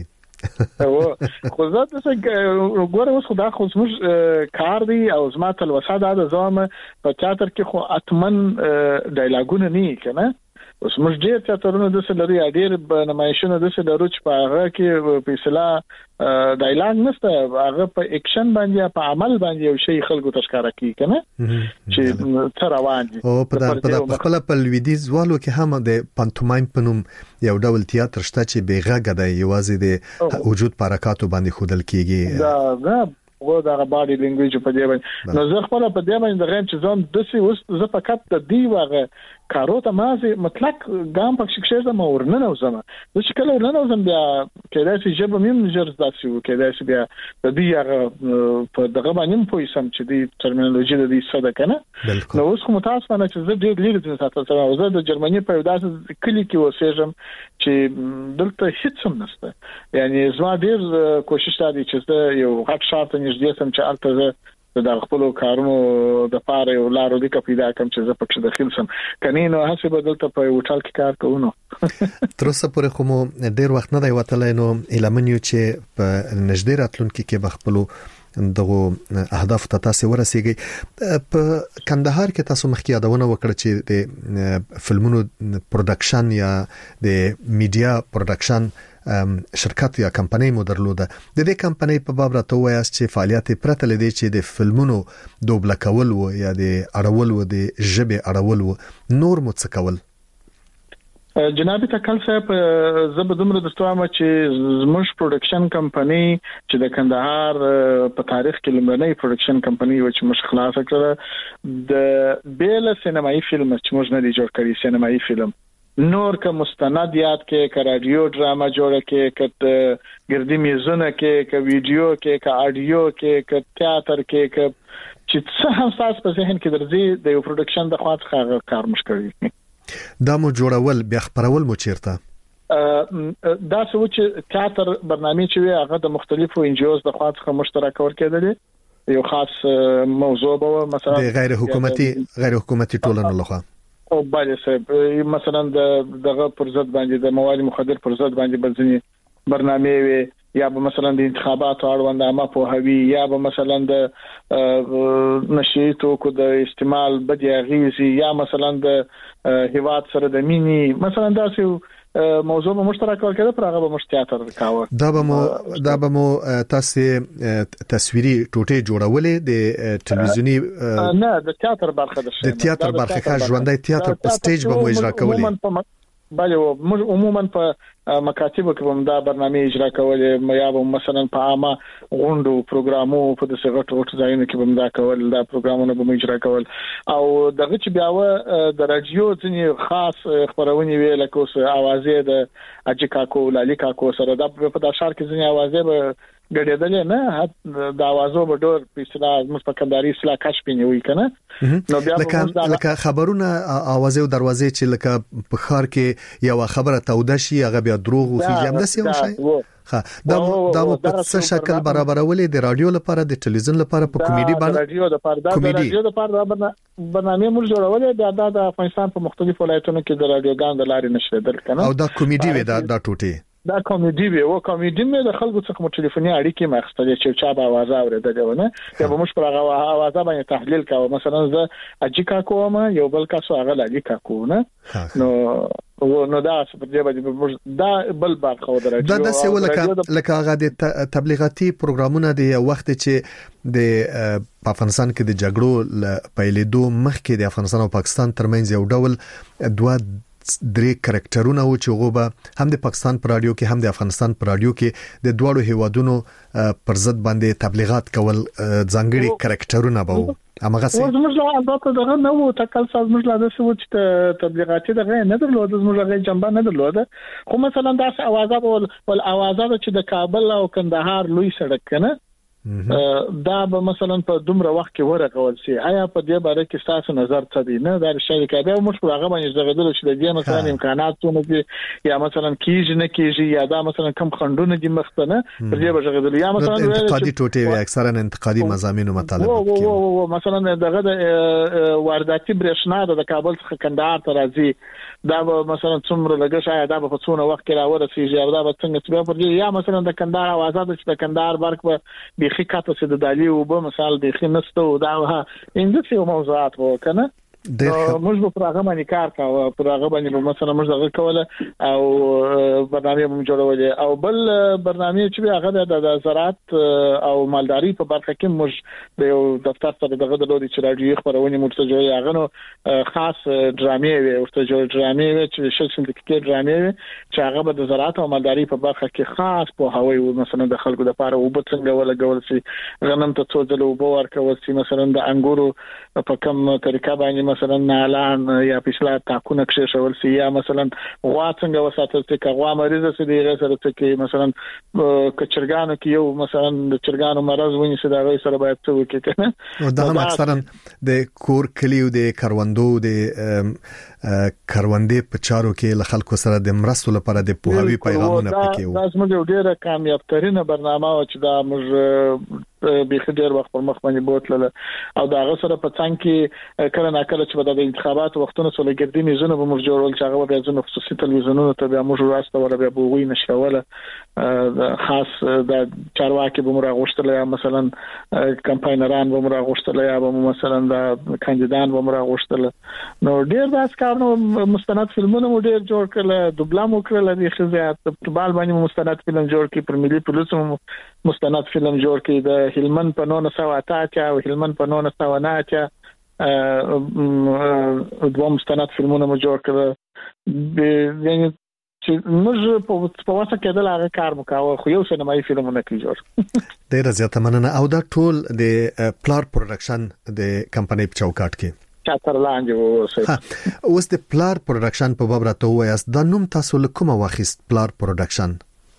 خو زه څنګه وګورم اوس خدا خو زموږ کار دی او زما تل وساده د زوم په تیاتر کې خو اتمن ډایلاګونه نه کنه اوس موږ ډیر تیاترونه د سلري ډیر نمایشونه د سلرو چې په هغه کې په اصطلاح ډایلاګ نشته هغه په اکشن باندې په عمل باندې یو شی خلکو تشکاره کوي کنه چې تر روان دي او په خپل په لویدیز والو کې هم د پانتومایم پنوم یو ډول تیاتر شته چې بیغه د یوازې د وجود حرکتو باندې خودل کیږي دا و دا باډي لینګویج په دې باندې نو زه خپل په دې باندې د غیم چې ځم د سی اوس زه فقط د دی واغه کارو ته مازه مطلق ګام پک شکشه زما ورننه وزما د شکل ورننه وزم بیا کله چې جبه مم نجر داسي وکړه چې بیا د دی هغه په دغه باندې په سم چې دی ټرمینالوژي د دې صدا کنه نو اوس کوم تاسو باندې چې زه ډېر لري د تاسو سره زه د جرمني په داسې کلی کې وسېږم چې دلته هیڅ هم نشته یعنی زما ډېر کوشش کوي چې زه یو غټ شاته نږدې سم چې الته د خپل کارونو د پاره یو لارو د پیدا کوم چې زه پکې داخل سم کني نو هڅه بدلته په هوټل کې کار کوو تر اوسه پورې کوم ډیر وخت نه دی وتلای نو اعلانیو چې په نږدې راتلونکي کې بخپلو دغه اهداف ته تاسو ورسیږئ په کندهار کې تاسو مخکې یادونه وکړه چې د فلمونو پروډکشن یا د میډیا پروډکشن شرکت یا کمپنۍ مو درلوده د دې کمپنۍ په باب راته وایاست چې فعالیت پرته لدی چې د فلمونو دوبله کول و یا د اړول و د ژبه اړول و نور مو څه کول جناب تکل صاحب زه به دومره دستوامه چې زموږ پروډکشن کمپنی چې د کندهار په تاریخ کې لومړنۍ پروډکشن کمپنی و چې موږ خلاص کړه د بیل سینمایي فلم چې موږ نه دی جوړ کړی سینمایي فلم نور که مستند یاد کې که رادیو ډراما جوړه کې که ګردی میزونه کې که ویډیو کې که آډیو کې که تیاتر کې که چې څه هم تاسو په ذهن کې درځي د یو پروډکشن د خواص کار مشکل دا مو جوړول بیا خبرول مو چیرته دا څه چې تیاتر برنامه چې وي هغه د مختلفو انجیوز د خواص مشترک ورکېدل یو خاص موضوع به مثلا غیر حکومتي ټولنو لخوا او باندې صاحب مثلا دغه پر ضد باندې د مواد مخدر پر ضد باندې بلځنی برنامه وي یا به مثلا د انتخاباتو اړوند عامه پوهاوی یا به مثلا د نشي توکو د استعمال بدی اغیزي یا مثلا د هیواد سره د مینی مثلا داسې موضوع مشترک ورکړه پر هغه به مشتیاتر کاوه دا به مو تاسو تصویري ټوټه جوړولې د ټلویزیونی نه د تیاتر برخه د تیاتر برخه ښه ژوندۍ تیاتر په سټیج به مو اجرا کولې بله عموما په مکاتبو کې هم دا برنامه اجرا کولې یا به مثلا په عامه غونډو پروګرامو په دغه غټ ځایونو کې به دا کول دا پروګرامونه به اجرا کول او دغه چې بیا د رادیو ځینې خاص خبرونه ویل کوس اوازې د اجکاکو لالیکاکو سره د په داشار کې ځینې اوازې به ګډېدل نه د اوازو به ډور په اصطلاح مستقنداري اصلاح کشف نیوي کنه نو بیا لکه خبرونه اوازې او دروازې چې لکه په خار کې یو خبره توده شي هغه بیا دروغ او فیجام داسې یو شی دا په څه شکل برابرولې د رادیو لپاره د ټلویزیون لپاره په کمیډي باندې رادیو لپاره برنامه موږ جوړولې د افغانستان په مختلفو ولایتونو کې د رادیوګان د لارې نشریدل کنه او دا کمیډي وي دا ټوټه دا کامیډي وي او کامیډي مې د خلکو څخه ټلیفوني اړیکې مخستلې چې چا به आवाज اورېدل ونه یا به موږ پر هغه आवाज باندې تحلیل کاوه مثلا زه اجیکا کوم یو بل کاسو هغه لالیکا کوونه نو دا په دې باندې دا بل برخه درځي دا د څه لکه هغه د تبلیغاتي پروګرامونه دی وخت چې د افغانستان کې د جګړو پیلېدو مخکې د افغانستان او پاکستان ترمنځ یو ډول دوه درې کریکټرونه او چې غوبه هم د پاکستان پر رادیو کې هم د افغانستان پر رادیو کې د دوړو هیوادونو پر ضد باندې تبلیغات کول ځانګړي کریکټرونه به امغه سي زموږ البته دغه نو تکل ساز موږ لا د سوچ تبلیغاتي دغه نه درلود زموږ غي جنبه نه درلود خو مثلا داس اوازات او اوازات چې د کابل او کندهار لوی سړک کنه دا به مثلا په دومره وخت کې ورغول شي آیا په دې باره کې تاسو نظر څه دی نه دا شریکه به موږ په هغه باندې زغدل چې د دې مثلا امکانات څونه یا مثلا کیږي نه کیږي یا دا مثلا کم خندونه دي مختنه په دې بغدل یا مثلا انتقادي ټوټه وي اکثرا انتقادي مضامین او مطالب او مثلا دغه د وارداتي برېښنا د کابل څخه کندهار ته راځي دا به مثلا څومره لګش آیا دا په څونه وخت کې راورسیږي او دا به څنګه چې په دې یا مثلا د کندهار اوازات چې د کندهار برق به خاطر چې د دالی او به مثال د خنستو دا اندسي موضوعات وکنه موږ په هغه باندې کار کاوه په هغه باندې مثلا موږ دغه کوله او برنامه موږ جوړولې او بل برنامه چې هغه د زراعت او مالداري په برخه کې موږ د یو دفتر سره دغه د لوري چې راډیو خبرونه مرتجه جوړي هغه نو خاص ډرامې وي او ته ډرامې چې شخصي کې ډرامې وي چې هغه د زراعت او مالداري په برخه کې خاص په هوای مثلا د خلکو د لپاره وب څنګه ولا ګول سي غنم ته څو ځله وب ورکول سي مثلا د انګورو په کوم طریقه باندې مثلا نالان یا پښلا تاکونه کښې شول سي یا مثلا غوا څنګه وساتل چې غوا مریض سي دی سره چې مثلا کچرګانو کې یو مثلا د چرګانو مرز ونی سي دا غي سره باید څه وکړي کنه او دا هم اکثرا د کور کلیو د کاروندو د کاروندې په چارو کې ل خلکو سره د مرستو لپاره د پوهاوی پیغامونه پکې وو دا زموږ ډیره کامیاب ترینه برنامه او چې دا موږ به ډیر وخت پر مخ باندې بوتله او دا غسر په څنګه کې کله نه کله چې د انتخابات وختونو سره ګردي میزونه به موږ جوړول چې هغه به ځنه خصوصي تلویزیونونو ته به موږ راسته ولا به بوغي نشوله خاص د چارواکي به موږ غوښتل یا مثلا کمپاینران به موږ غوښتل یا به مثلا د کاندیدان به موږ غوښتل نو ډیر داس کارنو مستند فلمونه مو ډیر جوړ کړل دوبلام وکړل د خزيات په بال باندې مستند فلم جوړ کړ پر ملي پولیسو مستند فلم جوړ کړ د هلمند په 980 او هلمند په 990 دوه مستند فلمونه مو جوړ کړل یعنی چې موږ په واسه کې د هغه کار وکاو خو یو سینمایي فلمونه کې جوړ ډیر زیاته مننه او دا ټول د پلار پروډکشن د کمپنۍ په چوکاټ کې چاتر لاندې ووسه اوس د پلار پروډکشن په باب راته وایاست دا نوم تاسو له کومه واخیست پلار پروډکشن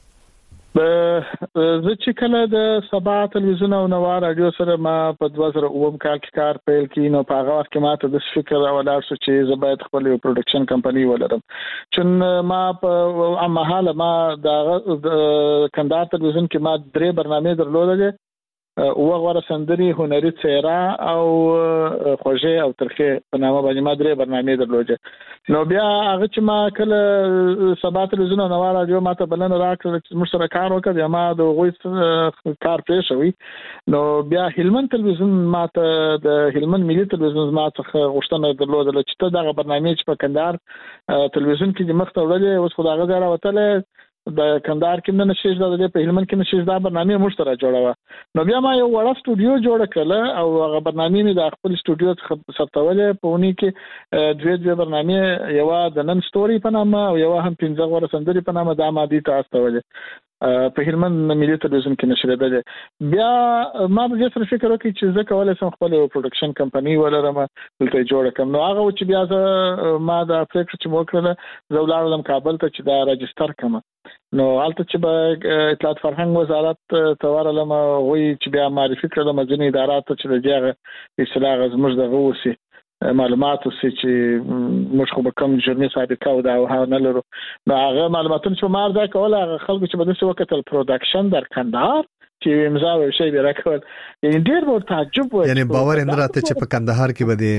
زه چې کله د سبا تلویزیون او نوا رادیو سره ما په 2009 کال کې کار پیل کړ نو په هغه وخت کې ما ته د فکر ولاړ شو چې زه باید خپل یو پروډکشن کمپنۍ ولرم چې ما په امهاله ما د کندهار تلویزیون کې ما 3 برنامه درلودل او غوړه سندري هنري څیرا او خوږه او ترخه په نامه باندې ما 3 برنامه درلوده نو بیا هغه چې ما کله سبا تلویزیون او نوا رادیو ما ته بلنه راکړه چې موږ سره کار وکړو ما د غوي کار پېښ شوی نو بیا هلمند تلویزیون ما ته د هلمند ملي تلویزیون ما څخه غوښتنه درلوده چې ته دغه برنامه چې په کندهار تلویزیون کې د مخته وړلې اوس خدای غزاره وتله د کندهار کې نه نشي د په هلمند کې نشي دا برنامه مشترک جوړاوه نو بیا ما یو وړه استودیو جوړ کړل او هغه برنامه مې د خپل استودیو څخه ثبتولې په ونی کې دوه برنامه یو د نن ستوري په نامه او یو هم 15 غوړه سندري په نامه د مادي تاسو ته په هلمند ملي تلویزیون کې نشریدل بیا ما د دې سره فکر وکړ چې زه کولای شم خپل پروډکشن کمپنۍ ولرم دلته جوړ کړم نو هغه چې بیا ما د فکر چې مو کړل زه ولاړم کابل ته چې دا راجستر کړم نو حالت چې به اطلاعات فرهنګ وزارت تورلم وی چې بیا معرفي کړل مزنی ادارات چې دغه اصلاح زموږ دغه وسی معلومات چې موږ خو به کوم جرمي سابقه او دا نه لرو نو هغه معلوماتونه چې ما ځای کوله خلکو چې به د وخت پروډکشن در کندهار چې امضا او شی به راکول یعنی ډیر ورته تعجب و یعنی باور نه راته چې په کندهار کې به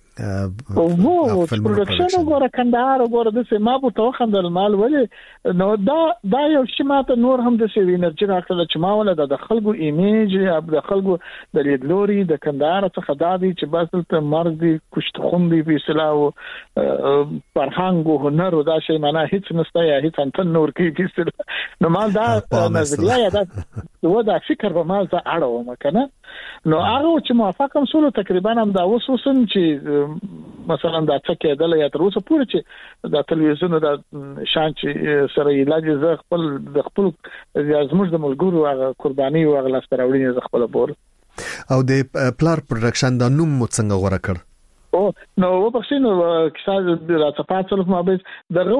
او پروډکشن وګوره کندهار وګوره د سیمه په توخم د مال ولې نو دا یو شی ماته نور هم د سی انرژي راکړل چې ما ول د خلکو ایمیج د خلکو د لیدلوري د کندهار څخه دادی چې بس ته مرګ دي کوشتخون دي په اصلاح او فرهنګ او هنر او دا شی معنا هیڅ نسته یا هیڅ انت نور کې کیسه نو ما دا نظریه دا دا فکر به ما زه اړوم کنه نو هغه چې موافقم سولو تقریبا هم دا وسوسن چې مثلا دا څه کېدل یا تر اوسه پورې چې د تلویزیون د شان چې سره علاج زه خپل زموږ د ملګرو هغه قرباني او هغه لاستراوړي زه خپل بور او د پلار پروډکشن د نوم مو څنګه غوړه کړ او نو وبخښئ نو کیسه راځه صرف ما به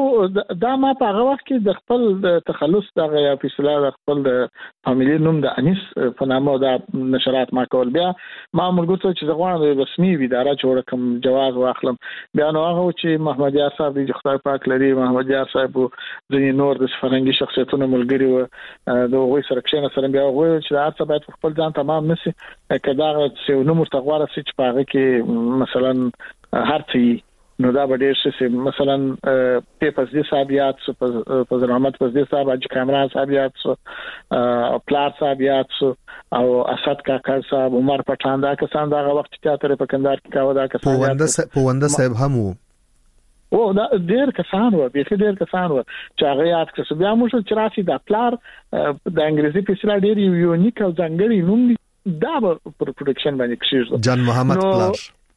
دا ما په هغه وخت کې د خپل تخلص د فیصله د خپل د فامیلی نوم د انیس په نامه د نشرات ما کول بیا ما مرګوت چې د غوړ رسمي اداره جوړ کوم جواز واخلم بیا نو هغه چې محمد یار صاحب د خدای پاک لري محمد یار صاحب ځینې نور د فرنګي شخصیتونو ملګری و د غوي سره کښینه سره بیا غوي چې هر څه باید خپل ځان تمام نشي کدا چې نو مرتغواره چې پاغه کې مثلا هر څه نو دا به ډېر څه مثلا پیپرز دي صاحبيات په زرامت په دې صاحب اج کیمرا صاحبيات پلار صاحبيات او اسد کاکا صاحب عمر پټان دا کسان دا وخت تیاتر په کندهار کې کاوه دا کسان پونده صاحب هم او دا ډېر کسان و به ډېر کسان و چې هغه یاد کړو بیا موږ چې راشي دا پلار د انګریزي په اصطلاح ډېر یونیک او ځانګړی نوم دا په پروډکشن باندې کېږي جان محمد پلار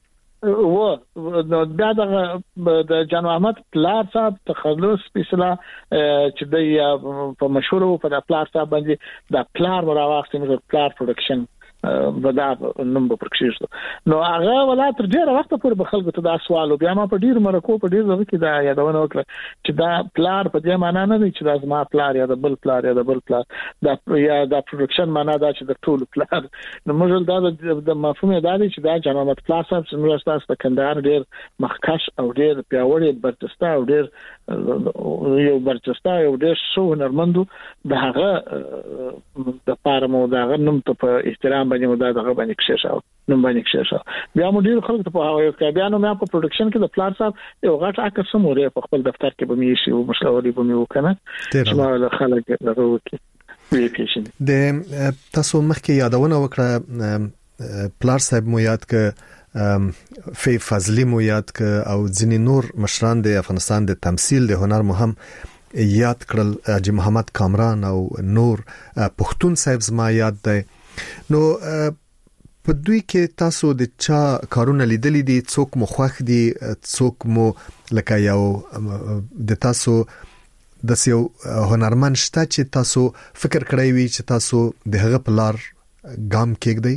نو دا د جان محمد پلار صاحب تخلص په اصطلاح چې د په مشهور په پلار صاحب باندې د پلار مراوخت موږ پلار پروډکشن ودا نوم په پرکشیږي نو هغه ولا تر ډیره وخت پورې به خلکو ته دا سوال بیا ما په ډیر مرکو په ډیر ځکه کې دا یادونه وکړه چې دا پلار په دې معنی نه دی چې دا زما پلار یا د بل پلار یا د بل پلار دا یا د پروډکشن معنی دا چې د ټول پلار نو موږ دا د مفهوم دا دی چې دا جناب پلار صاحب څنګه تاسو په کندهار ډیر مخکش او ډیر پیاوړی برجسته او ډیر یو برجسته او ډیر شو هنرمندو دغه د پارمو دغه نوم ته په احترام باندې مو دغه باندې کښېښاو نوم باندې کښېښاو بیا مو ډیر خلک ته په هغه یو بیا نو مې په پروډکشن کې د پلان صاحب یو غټ عکس مورې په خپل دفتر کې به مې شي او مشاورې به مې وکنه چې ما له خلک دغه وکي د تاسو مخکې یادونه وکړه پلار صاحب مو یاد ک فی فضلی مو یاد ک او ځینې نور مشران د افغانستان د تمثيل د هنر مهم یاد کړل حاجی محمد کامران او نور پښتون صاحب زما یاد دی نو په دوی کې تاسو د چا کارونه لیدلې دي څوک مخوخ دي څوک مو لکه یو د تاسو د سیو هنرمند شته چې تاسو فکر کړی وي چې تاسو د هغه په لار ګام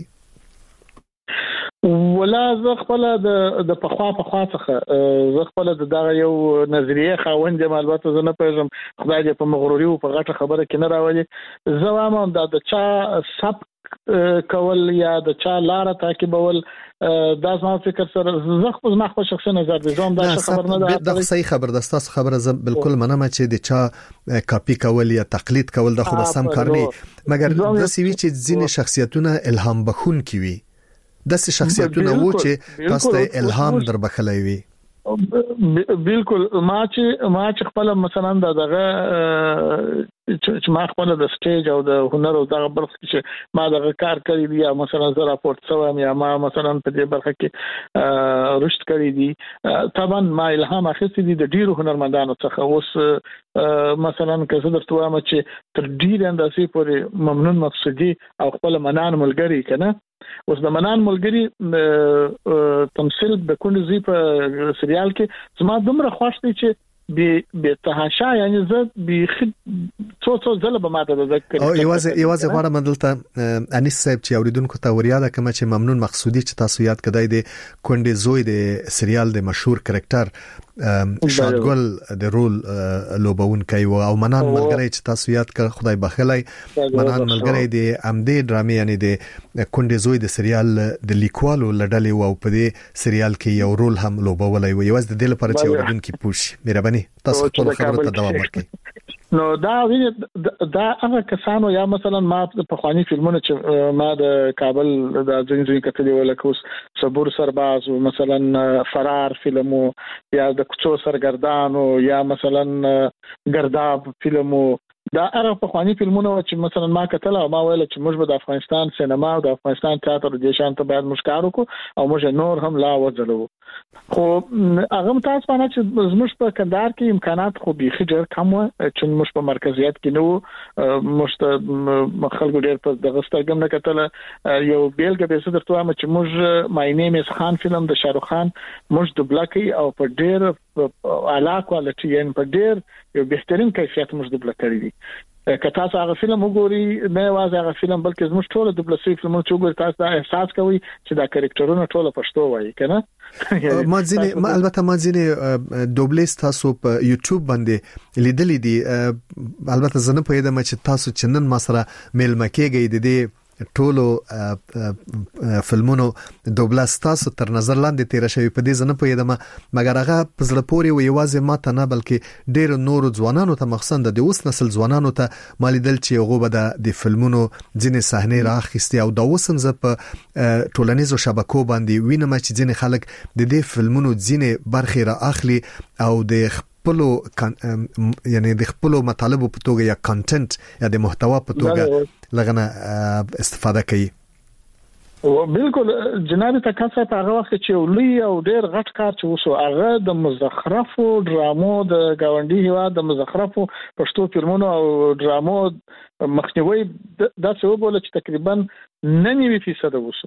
کېږدئ ولا زه خپل د پخوا څخه زه خپل دغه یو نظریه خاوند یم البته زه نه پېژم خدای دې په مغروري او په غټه خبره کې نه راوړي زه وایم د چا سب کول یا د چا لار تعقیبول دا زما فکر سره زه خو ما خو شخصي نظر دي زوم دا خبر نه ده دا صحیح خبر ده تاسو خبره زه بالکل منم چې د چا کاپی کول یا تقلید کول د خو بسم کار نه مګر د سوي چې ځینې شخصیتونه الهام بخون کی وي د شخصیتونه وو چې تاسو ته الهام در بخلای وي بالکل ما چې خپل مثلا دغه چې ما خپل د سټیج او د هنر او دغه برخه چې ما دغه کار کړی دی یا مثلا زه راپورټ شوم یا ما مثلا په دې برخه کې رشد کړی دی طبعا ما الهام اخیستی دی د ډیرو هنرمندانو څخه اوس مثلا که زه درته وایم چې تر ډیر اندازې پورې ممنون مقصودی او خپل منان ملګری کنه اوس د منان ملګری تمثيل د کونډزي په سریال کې زما دومره خوښ دی چې به تهاشا یعنی زه به څو ځله به ماته ذکر او یوازې غواړم مدلته انیس صاحب چې اوریدونکو ته وریاده کوم چې ممنون مقصودی چې تاسو یاد کړئ د کونډې زوی د سریال د مشهور کریکټر شادګل د رول لوبون کوي او منان ملګری چې تاسو یاد کړ خدای بخلای منان ملګری د امدې ډرامې یعنی د کونډې زوی د سریال د لیکوالو لړلې او په دې سریال کې یو رول هم لوبولای و یوازې د دې لپاره چې اوریدونکو پوښي مهرباني تاسو خپل خبرو ته دوام ورکړئ نو دا هغه کسانو یا مثلا ما په خواني فلمونو چې ما د کابل د ځینې کتلې ولکه اوس صبور سرباز او مثلا فرار فلمو یا د کوڅو سرګردانو یا مثلا ګرداب فلمو دا هغه په خواني فلمونو چې مثلا ما کتل او ما ویل چې موږ به د افغانستان سینما او د افغانستان تیاتر د شان ته باید مشکار وکړو او موږ نور هم لا وځلو خو هغه تاسو باندې چې زموږ په کندهار کې امکانات خو بيخي ډېر کم و چې موږ په مرکزیت کې نو موږ خلکو ډېر په دغه سترګم نه کتل یو بیلګه به څه درته وایم چې موږ مای نیم از خان فلم د شاروخ خان موږ دبلکی او په ډېر اعلی کوالټي یعنی په ډېر یو بهترین کیفیت موږ دبل کړی دي که تاسو هغه فلم وګورئ نه واځي هغه فلم بلکې زموږ ټول دبلسي فلمونه چې وګورئ تاسو دا احساس کوئ چې دا کریکټرونه ټول پښتو وایي کنه ما ځینې دوبلیس تاسو په یوټیوب باندې لیدلې دي البته زه نه پوهیدم چې تاسو چنن ما سره میلمه کېږئ د دې ټولو فلمونو دوبلاس تاسو تر نظر لاندې تیر شوی په دې ځنه پوهیدم مګر هغه پزړه پوري و یوازې ماته نه بلکې ډېر نور ځوانانو ته مخصوصا د اوس نسل ځوانانو ته مالیدل چې هغه به د فلمونو ځینې صحنې راخستي او دا اوسم زه په ټولنیزو شبکو باندې وینم چې ځینې خلک د دې فلمونو ځینې برخې را اخلي او د یعنی د خپل مطالبه په توګه یا کانټنټ یا د محتوا په توګه لغنه استفاده کوي بالکل جناب تکاسه په هغه وخت چې لوی او ډېر غټ کار چې وسو هغه د مزخرفو ډرامو د گاونډي هوا د مزخرفو پښتو فلمونو او ډرامو مخنیوي دا څه وبول چې تقریبا 90% وسو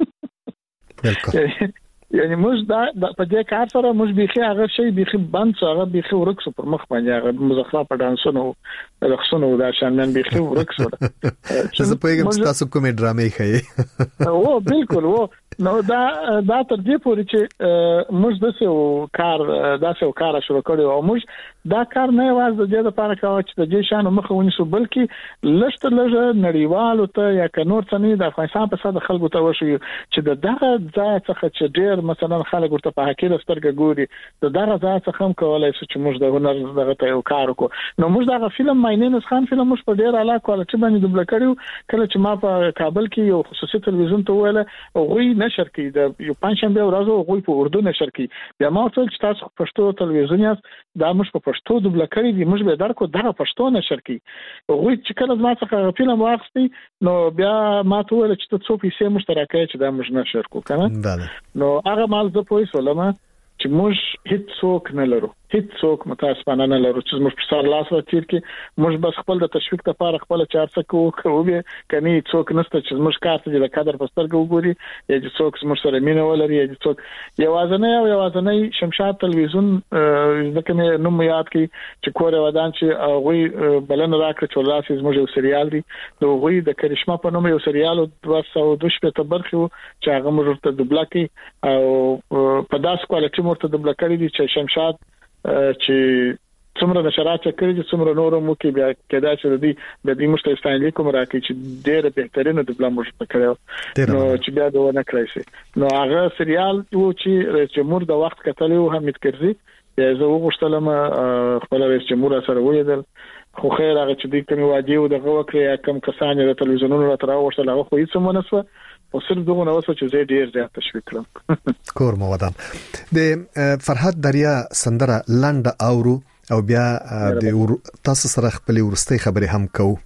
یعنی موږ دا په دې کار سره موږ بيخي هغه شی بيخي بند هغه بيخي ورکسو پر مخ باندې هغه مزخرف ډانسونو رقصونو دا شانن بيخي ورکسو زه په یوه تاسو کومې ډرامې خایي او بالکل و نو دا تر دې پورې چې موږ داسې کار شروع کړو او موږ دا کار نه یوازې د دې لپاره کاوه چې د دې شان مخه ونیسو بلکې لږ نړیوالو ته یا کنور څنګه د افغانستان په صد خلکو ته وشو چې دغه ځای څخه چې ډېر مثلا خلک ورته په حقیقت سترګې ګوري دغه ځای څخه هم کولای شي چې موږ د هنر دغه ته یو کار وکړو نو موږ دغه فلم ماینین خان فلم موږ په ډېر اعلی کوالټي باندې دبل کړو کله چې ما په کابل کې یو خصوصي تلویزیون ته ویل غوي نشر کې د یو پنځشنبه ورځ غوي په اردو نشر کې بیا ما ټول چې تاسو پښتو تلویزیون یاست دا موږ په پښتو دبل کړی دي موږ به درکو دغه پښتو نشر کې غوي چې کله ما څخه فلم واخستي نو بیا ما ته ویل چې څو پیسې مشترکه چې دا موږ نشر کو کنه نو هغه مال زه پوه شولم چې موږ هیڅ څوک نه لرو هیڅ څوک متاسفانه نه لرو چې موږ په سر لاس وتیر کې موږ بس خپل د تشویق لپاره خپل چارڅه کوو کني څوک نشته چې موږ کار ته د قدر پستر وګوري یا چې څوک موږ سره مینه ولري یا چې څوک یوازنۍ شمشاد تلویزیون ځکه مې نوم یاد کی چې کور ودان چې هغه بلن راکړ چې ولاسي موږ یو سریال دی نو هغه د کرشما په نوم یو سریال 212 برخه چې هغه موږ ته دبلکی او په داس کوالټي موږ ته دبلکړی دي چې شمشاد چې څومره نشرات کړي چې څومره نور مو کې بیا کدا چې د دې مشتستانلي کوم راکې چې ډېر بهترینه دبلم مشته کړو نو چې بیا دا نه کړی شي نو هغه سریال و چې رئیس جمهور د وخت کتلی او حمید کرزي زه وغوښتلم خپل رئیس جمهور سره ولیدل خو خیر هغه چې د کوم وادي او دغه وکړي کم کسان د تلویزیونونو را تر ورسره هغه خو هیڅ مونږ او صرف دغه نو څه چې زه ډیر زیات تشویق کړم کور مو ودان د فرحات دریا سندره لاند اورو او بیا د تاسو سره خپل ورستي خبرې هم کوو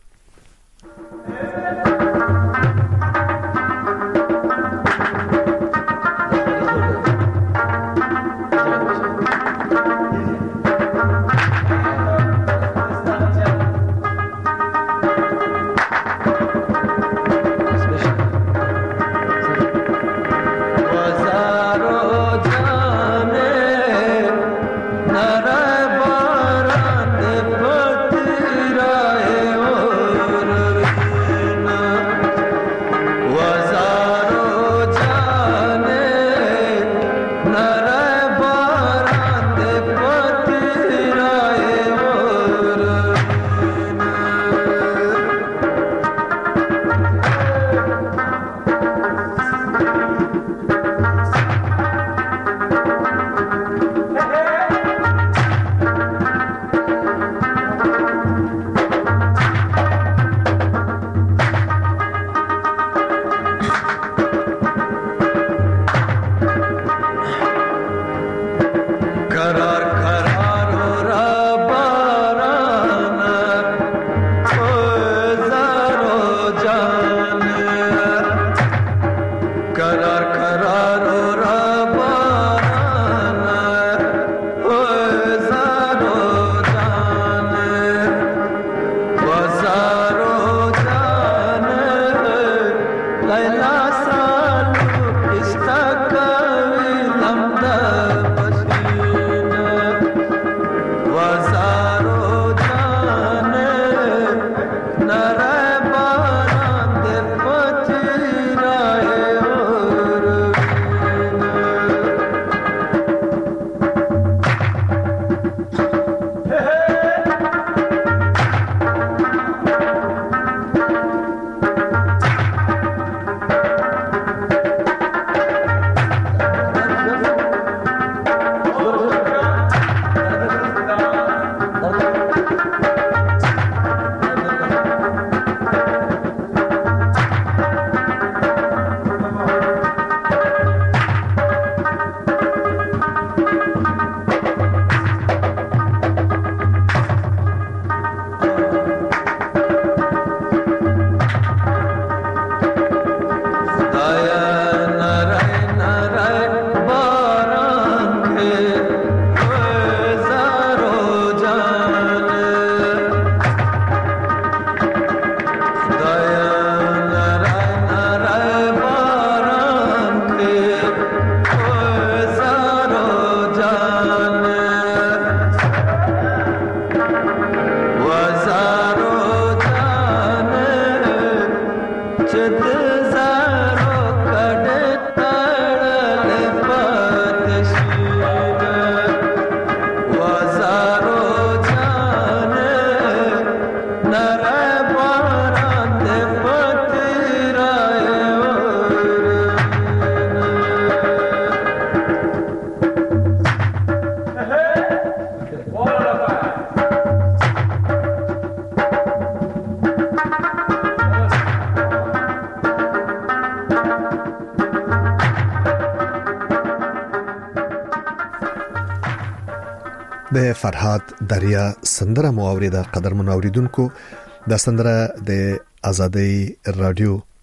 د فرحات دریا سندره مو اوریده قدر منوریدونکو د سندره د آزادۍ رادیو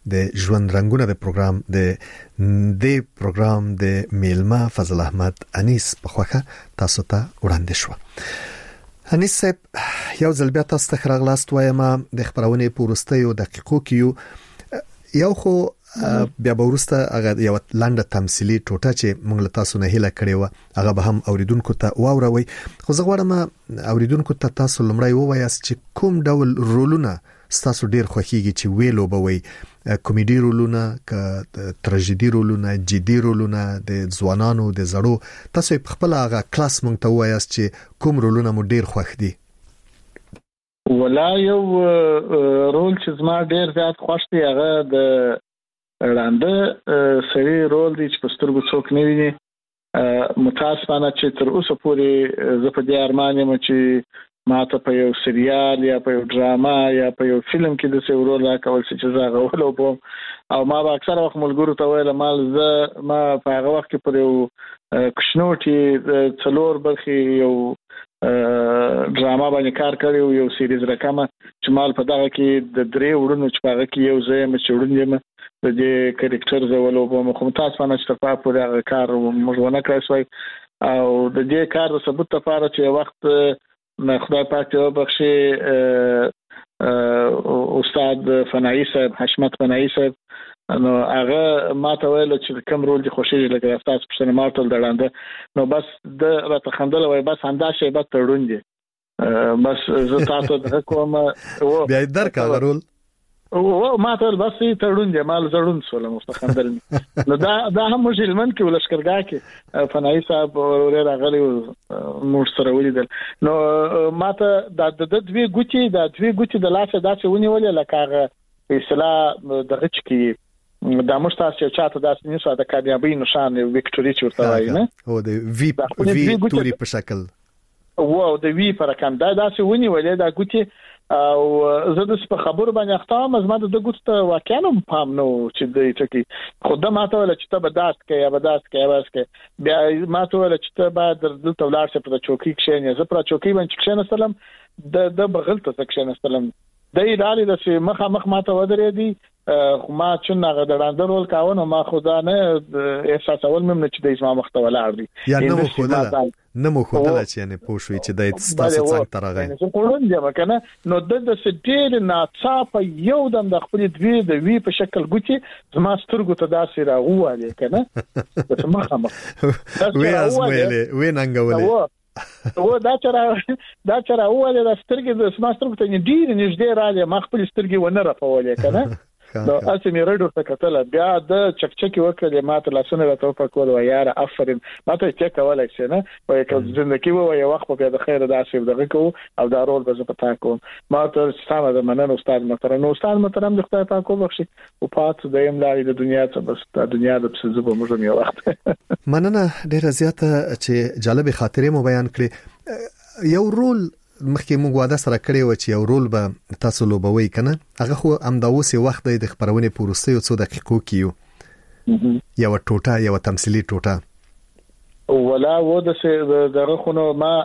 د ژوند رنگونه د پروګرام د پروګرام د میلما فضل احمد انیس په خوخه تاسو ته وړاندې شو. انیس صاحب یو ځل بیا تاسو ته راغلاست وایم د خبرونه پورستیو دقیقو کیو یو خو بیا ورسته هغه یو لاندې تمثيلي ټوټه چې موږ له تاسو نه هیله کړې و هغه به هم اوریدونکو ته واوروي. خو زه غواړم اوریدونکو ته تاسو لمړی ووایاست چې کوم ډول رولونه تاسو ډیر خوښیږي چې ویلو بوي، کامیډي رولونه ک تراژیدي رولونه، جدي رولونه، د ځوانانو د زړو، تاسو په خپل هغه کلاس مونږ ته وایاست چې کوم رولونه مو ډیر خوښ دي؟ ولا یو رول چې زما ډیر زیات خوښ دی هغه د وړاندې سری رول دی چې په سترګو څوک نه ویني. متاسفانه چې تر اوسه پورې زه په دې ارمان یم چې ما ته په یو سریال یا په یو ډراما یا په یو فلم کې د څه رول راکول چې زه هغه ولوبم. او ما به اکثر وخت ملګرو ته ویل ما په هغه وخت کې پر یو کښنوټي څلور برخې یو ډراما باندې کار کړی، یو سیریز رقمه چې مال په دغه کې د درې وړونو چې هغه کې یو ځای مې چړون یم د دې کریکټر زولو په مخ متاسفانه چې په پوره هغه کار موږ ونه کړی سوی. او د دې کار د ثبوت لپاره چې وخت خدای پاک ته وبخشي استاد فنایی صاحب، حشمت فنایی صاحب، نو هغه ما ته ویل چې کوم رول دي خوشي لګي تاسو په سن مارتل دلاندې نو بس د راته خندل وای بس انده شی به تړون دي بس زه تاسو ته کوم بیا درکا رول او ما ته بس تړون دي مال زړون سول مستخندل نو دا هم مجلمن کې ولشکرګه کې فنایی صاحب ورور غلي مور سره ولیدل. نو ما ته د دوی ګوتی د لاسه داسې ونیول لکه هغه اصطلاح دغه چې دا مشتاسه چاته داسې نیسو د کامیابی نشان وکټوري چورته وای نه او د وی توري په شکل او د وی پر کم دا داسې ونیول دا ګوتی او زه د په خبرو باندې اختام از ما د ګوت واقعا پام نو چې د ټکی خود ما ته ول چې ته بداست کې بیا ما ته ول چې ته بعد د تولار څخه په چوکۍ کې نه زه پر چوکۍ باندې کې نه سلام د بغلته څخه نه سلام دای لاري د مخ ما ته ودرې دي خو ما چې هغه د وړاندې رول کاونه ما خدا نه احساس اول مم نه چې د اسما مخته ولاړ دي یا نه مو خدای چې نه پوښوي چې د تاسو څنګه ترغه زه کوم ځم کنه نو د سټیر نه صاف یو دم د خپل د وی په شکل ګوتی زما سترګو ته داسې راواله کنه د مخه وی ازمله وی ننګولې او دا چر اوله د سترګې د سماسترګ ته ډیر نږدې راځي ما خپل سترګې ونه رافولې کنه نو اسې مې رډو ته کتل بیا د چکچکی وکړې ما ته لاسونه راته په کول و یار افرین ما ته چک کولای شي نه وای که ژوندکی و یو وخت په د خیر داسې دغه کو او دا رول به زه پتا کوم ما ته ستاسو د مننه استاد محترم د خدای پاک وبخشي او پات د یم لاري د دنیا ته بس د دنیا د پسې زبو موږ یو وخت مننه ډیره زیاته چې جالب خاطرې مو بیان کړې. یو رول مخکې موږ واده سره کړی و چې یو رول به تاسو لوبوي کنه هغه خو امداوسي وخت د خبرونه پورسته څو دقیقو کیو یو ټوټه یو تمثيلي ټوټه ولا و دغه خو نو ما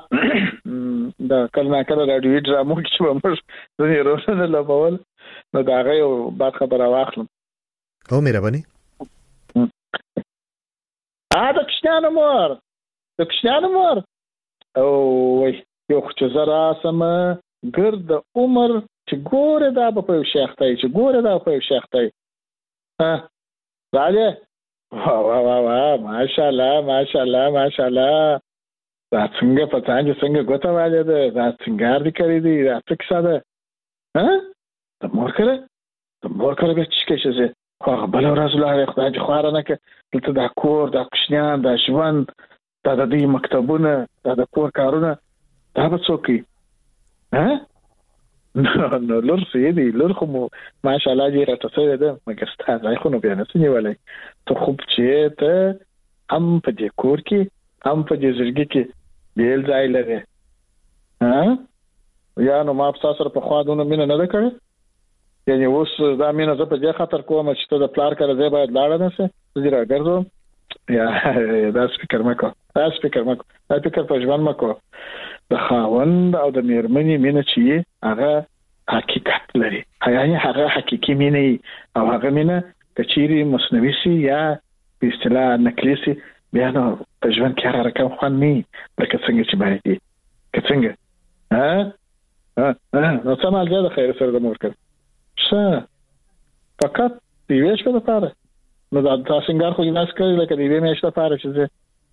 د کله رادیو ډرامو کې به موږ د رولونه لوبول نو دا غي بعد خبره واخلم او مهرباني د کښانو مور او یو چې زرا سم ګرد عمر چې ګوره دا په شیختای ها راځه وا ماشاءالله دا څنګه پتاند څنګه ګوته واجه ده دا څنګه دې کړی دی دا څه ده ها د مور کړه به چې څه خو بل ورځ له خدای خو نه کې دلته دا کور دا کښنیان دا ژوند دا د دې مکتبونه دا د کور کارونه دا به څوکي ها نو لور سیدی لور خو ماشاءالله دې راته ده مګر ستاسو خو نو بیا نه سنیولای ته خوب چې ته هم په دې کور کې هم په دې زړګي کې بیل ځای لري ها یا نو ما تاسو سره په خوا دونه مینه نه کړې یعنی اوس دا مینه زه په دې خاطر کوم چې ته د پلار کړه زه باید لاړ نه سم زه راګرځم یا دا سپیکر په ژوند مکو د خاوند او د میرمنې مینه چې هغه حقیقت لري. یعنی هغه حقيقي مینه او هغه مینه کچيري مصنوعي سي یا په اصطلاح نقلي سي بیا نو په ژوند کې هر رقم خو نه لکه څنګه چې باندې کې څنګه نو سمال زیاده خیر سره د مور کړ څه فقط دی ویش په لپاره نو دا تاسو څنګه خو جناس کوي لکه دی ویش لپاره چې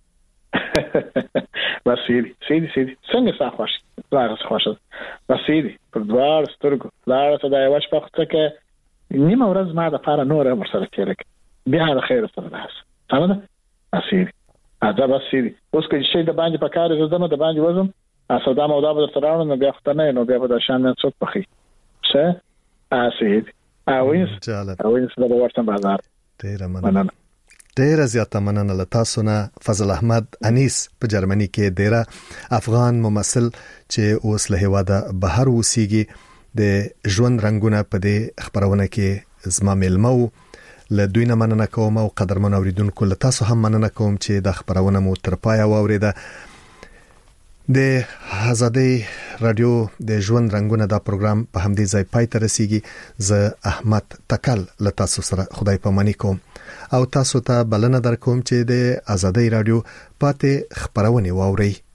بس سیدی څنګه ساخوش زاغ خوښ بس سیدی پر دوار سترګو لاره ته دا یو شپه خو څه نیمه ورځ ما د لپاره نور امر سره تیر کړ بیا د خیر سره ده تمام اسیدی دا بس سیدی اوس کې شي د باندې په کار زده د باندې وزم اسدا مو دا به ترانه نو بیا خو نه نو بیا به د شان څوک پخې څه اسیدی اوینس د ورته بازار ډیره زیاته مننه له تاسو نه. فضل احمد انیس په جرمني کې ډیره افغان ممثل چې اوس له هواده بهر اوسېږي د ژوند رنگونه په دې خبرونه کې زما ملمو له دوی نه مننه کوم او قدرمن اوریدونکو له تاسو هم مننه کوم چې د خبرونه مو تر پای واوریده. د آزادۍ رادیو د ژوند رنگونه دا پروګرام په همدې ځای پای ته رسیږي. زه احمد تکل له تاسو سره خدای پاماني کوم او تاسو ته بلنه درکوم چې د آزادۍ رادیو پاتې خبرونه واورئ.